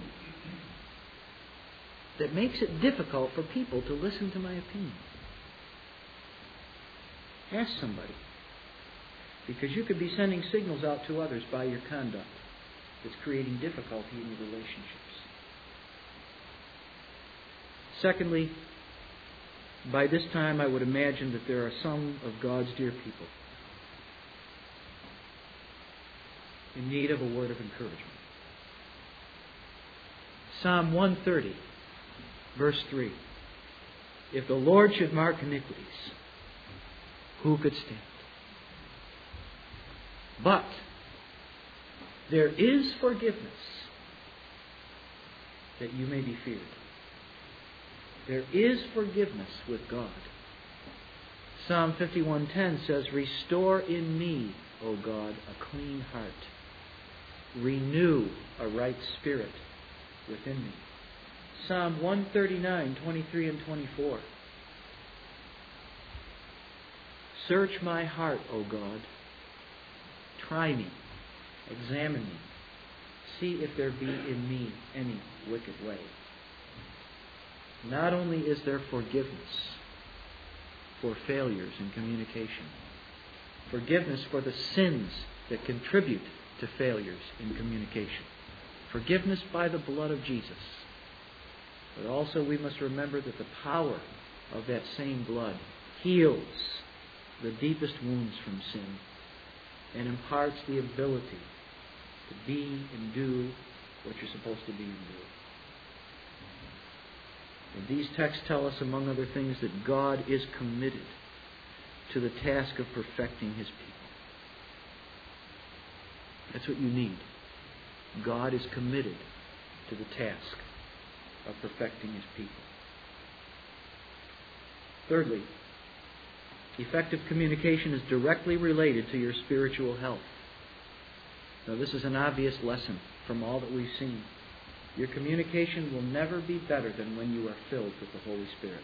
that makes it difficult for people to listen to my opinion? Ask somebody. Because you could be sending signals out to others by your conduct that's creating difficulty in your relationships. Secondly, by this time I would imagine that there are some of God's dear people in need of a word of encouragement. Psalm one thirty, verse three. If the Lord should mark iniquities, who could stand? But there is forgiveness that you may be feared. There is forgiveness with God. Psalm fifty-one ten says, restore in me, O God, a clean heart. Renew a right spirit within me. Psalm one thirty-nine, twenty-three and twenty-four. Search my heart, O God. Try me. Examine me. See if there be in me any wicked way. Not only is there forgiveness for failures in communication, forgiveness for the sins that contribute to failures in communication, forgiveness by the blood of Jesus, but also we must remember that the power of that same blood heals the deepest wounds from sin and imparts the ability to be and do what you're supposed to be and do. And these texts tell us, among other things, that God is committed to the task of perfecting His people. That's what you need. God is committed to the task of perfecting His people. Thirdly, effective communication is directly related to your spiritual health. Now, this is an obvious lesson from all that we've seen. Your communication will never be better than when you are filled with the Holy Spirit.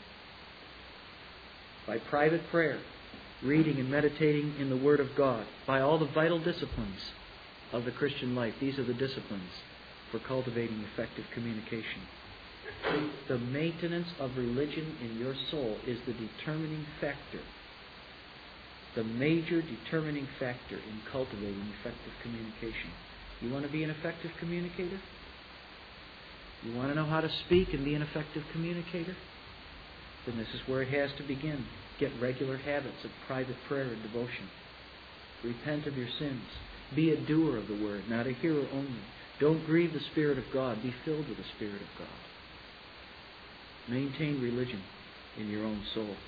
By private prayer, reading and meditating in the Word of God, by all the vital disciplines of the Christian life. These are the disciplines for cultivating effective communication. The maintenance of religion in your soul is the determining factor, the major determining factor in cultivating effective communication. You want to be an effective communicator? You want to know how to speak and be an effective communicator? Then this is where it has to begin. Get regular habits of private prayer and devotion. Repent of your sins. Be a doer of the Word, not a hearer only. Don't grieve the Spirit of God. Be filled with the Spirit of God. Maintain religion in your own soul.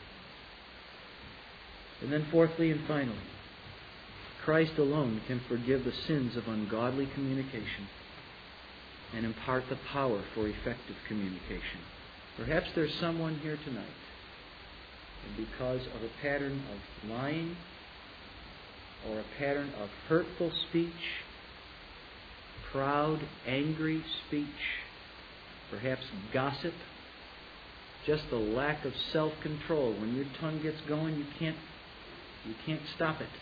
And then fourthly and finally, Christ alone can forgive the sins of ungodly communication and impart the power for effective communication. Perhaps there's someone here tonight, and because of a pattern of lying or a pattern of hurtful speech, proud, angry speech, perhaps gossip, just the lack of self-control. When your tongue gets going, you can't you can't stop it.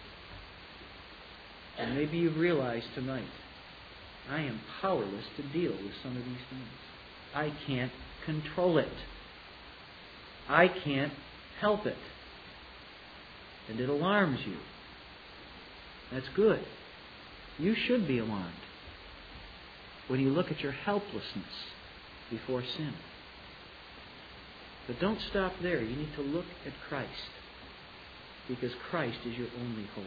And maybe you've realized tonight, I am powerless to deal with some of these things. I can't control it. I can't help it. And it alarms you. That's good. You should be alarmed when you look at your helplessness before sin. But don't stop there. You need to look at Christ, because Christ is your only hope.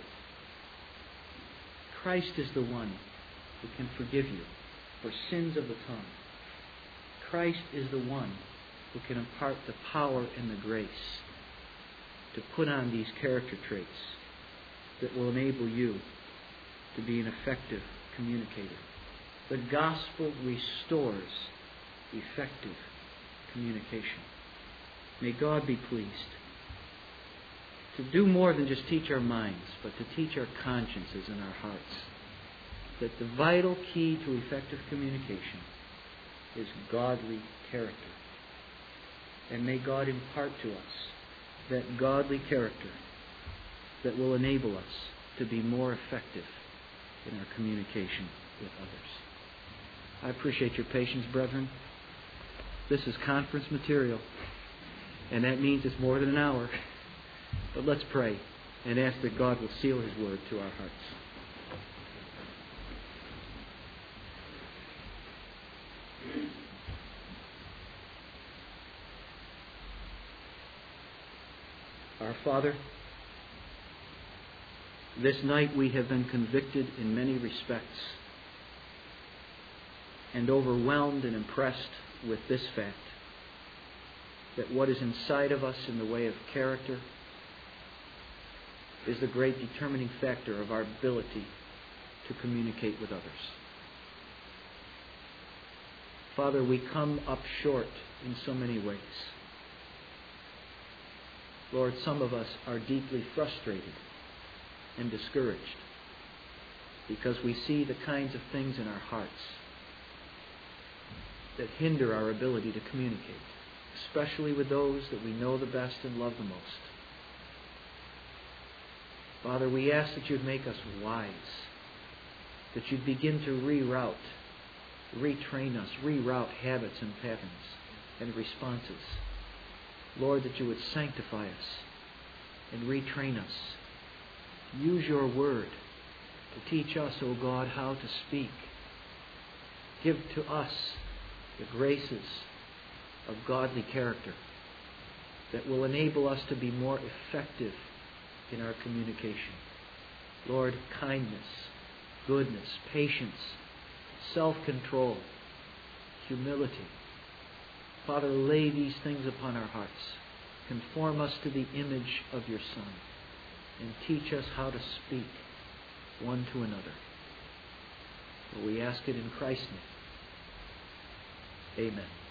Christ is the one who can forgive you for sins of the tongue. Christ is the one who can impart the power and the grace to put on these character traits that will enable you to be an effective communicator. The gospel restores effective communication. May God be pleased to do more than just teach our minds, but to teach our consciences and our hearts that the vital key to effective communication is godly character. And may God impart to us that godly character that will enable us to be more effective in our communication with others. I appreciate your patience, brethren. This is conference material, and that means it's more than an hour. But let's pray and ask that God will seal His word to our hearts. Our Father, this night we have been convicted in many respects and overwhelmed and impressed with this fact, that what is inside of us in the way of character is the great determining factor of our ability to communicate with others. Father, we come up short in so many ways. Lord, some of us are deeply frustrated and discouraged because we see the kinds of things in our hearts that hinder our ability to communicate, especially with those that we know the best and love the most. Father, we ask that you'd make us wise, that you'd begin to reroute, retrain us, reroute habits and patterns and responses. Lord, that you would sanctify us and retrain us. Use your word to teach us, O God, how to speak. Give to us the graces of godly character that will enable us to be more effective in our communication. Lord, kindness, goodness, patience, self-control, humility. Father, lay these things upon our hearts. Conform us to the image of your Son, and teach us how to speak one to another. For we ask it in Christ's name. Amen.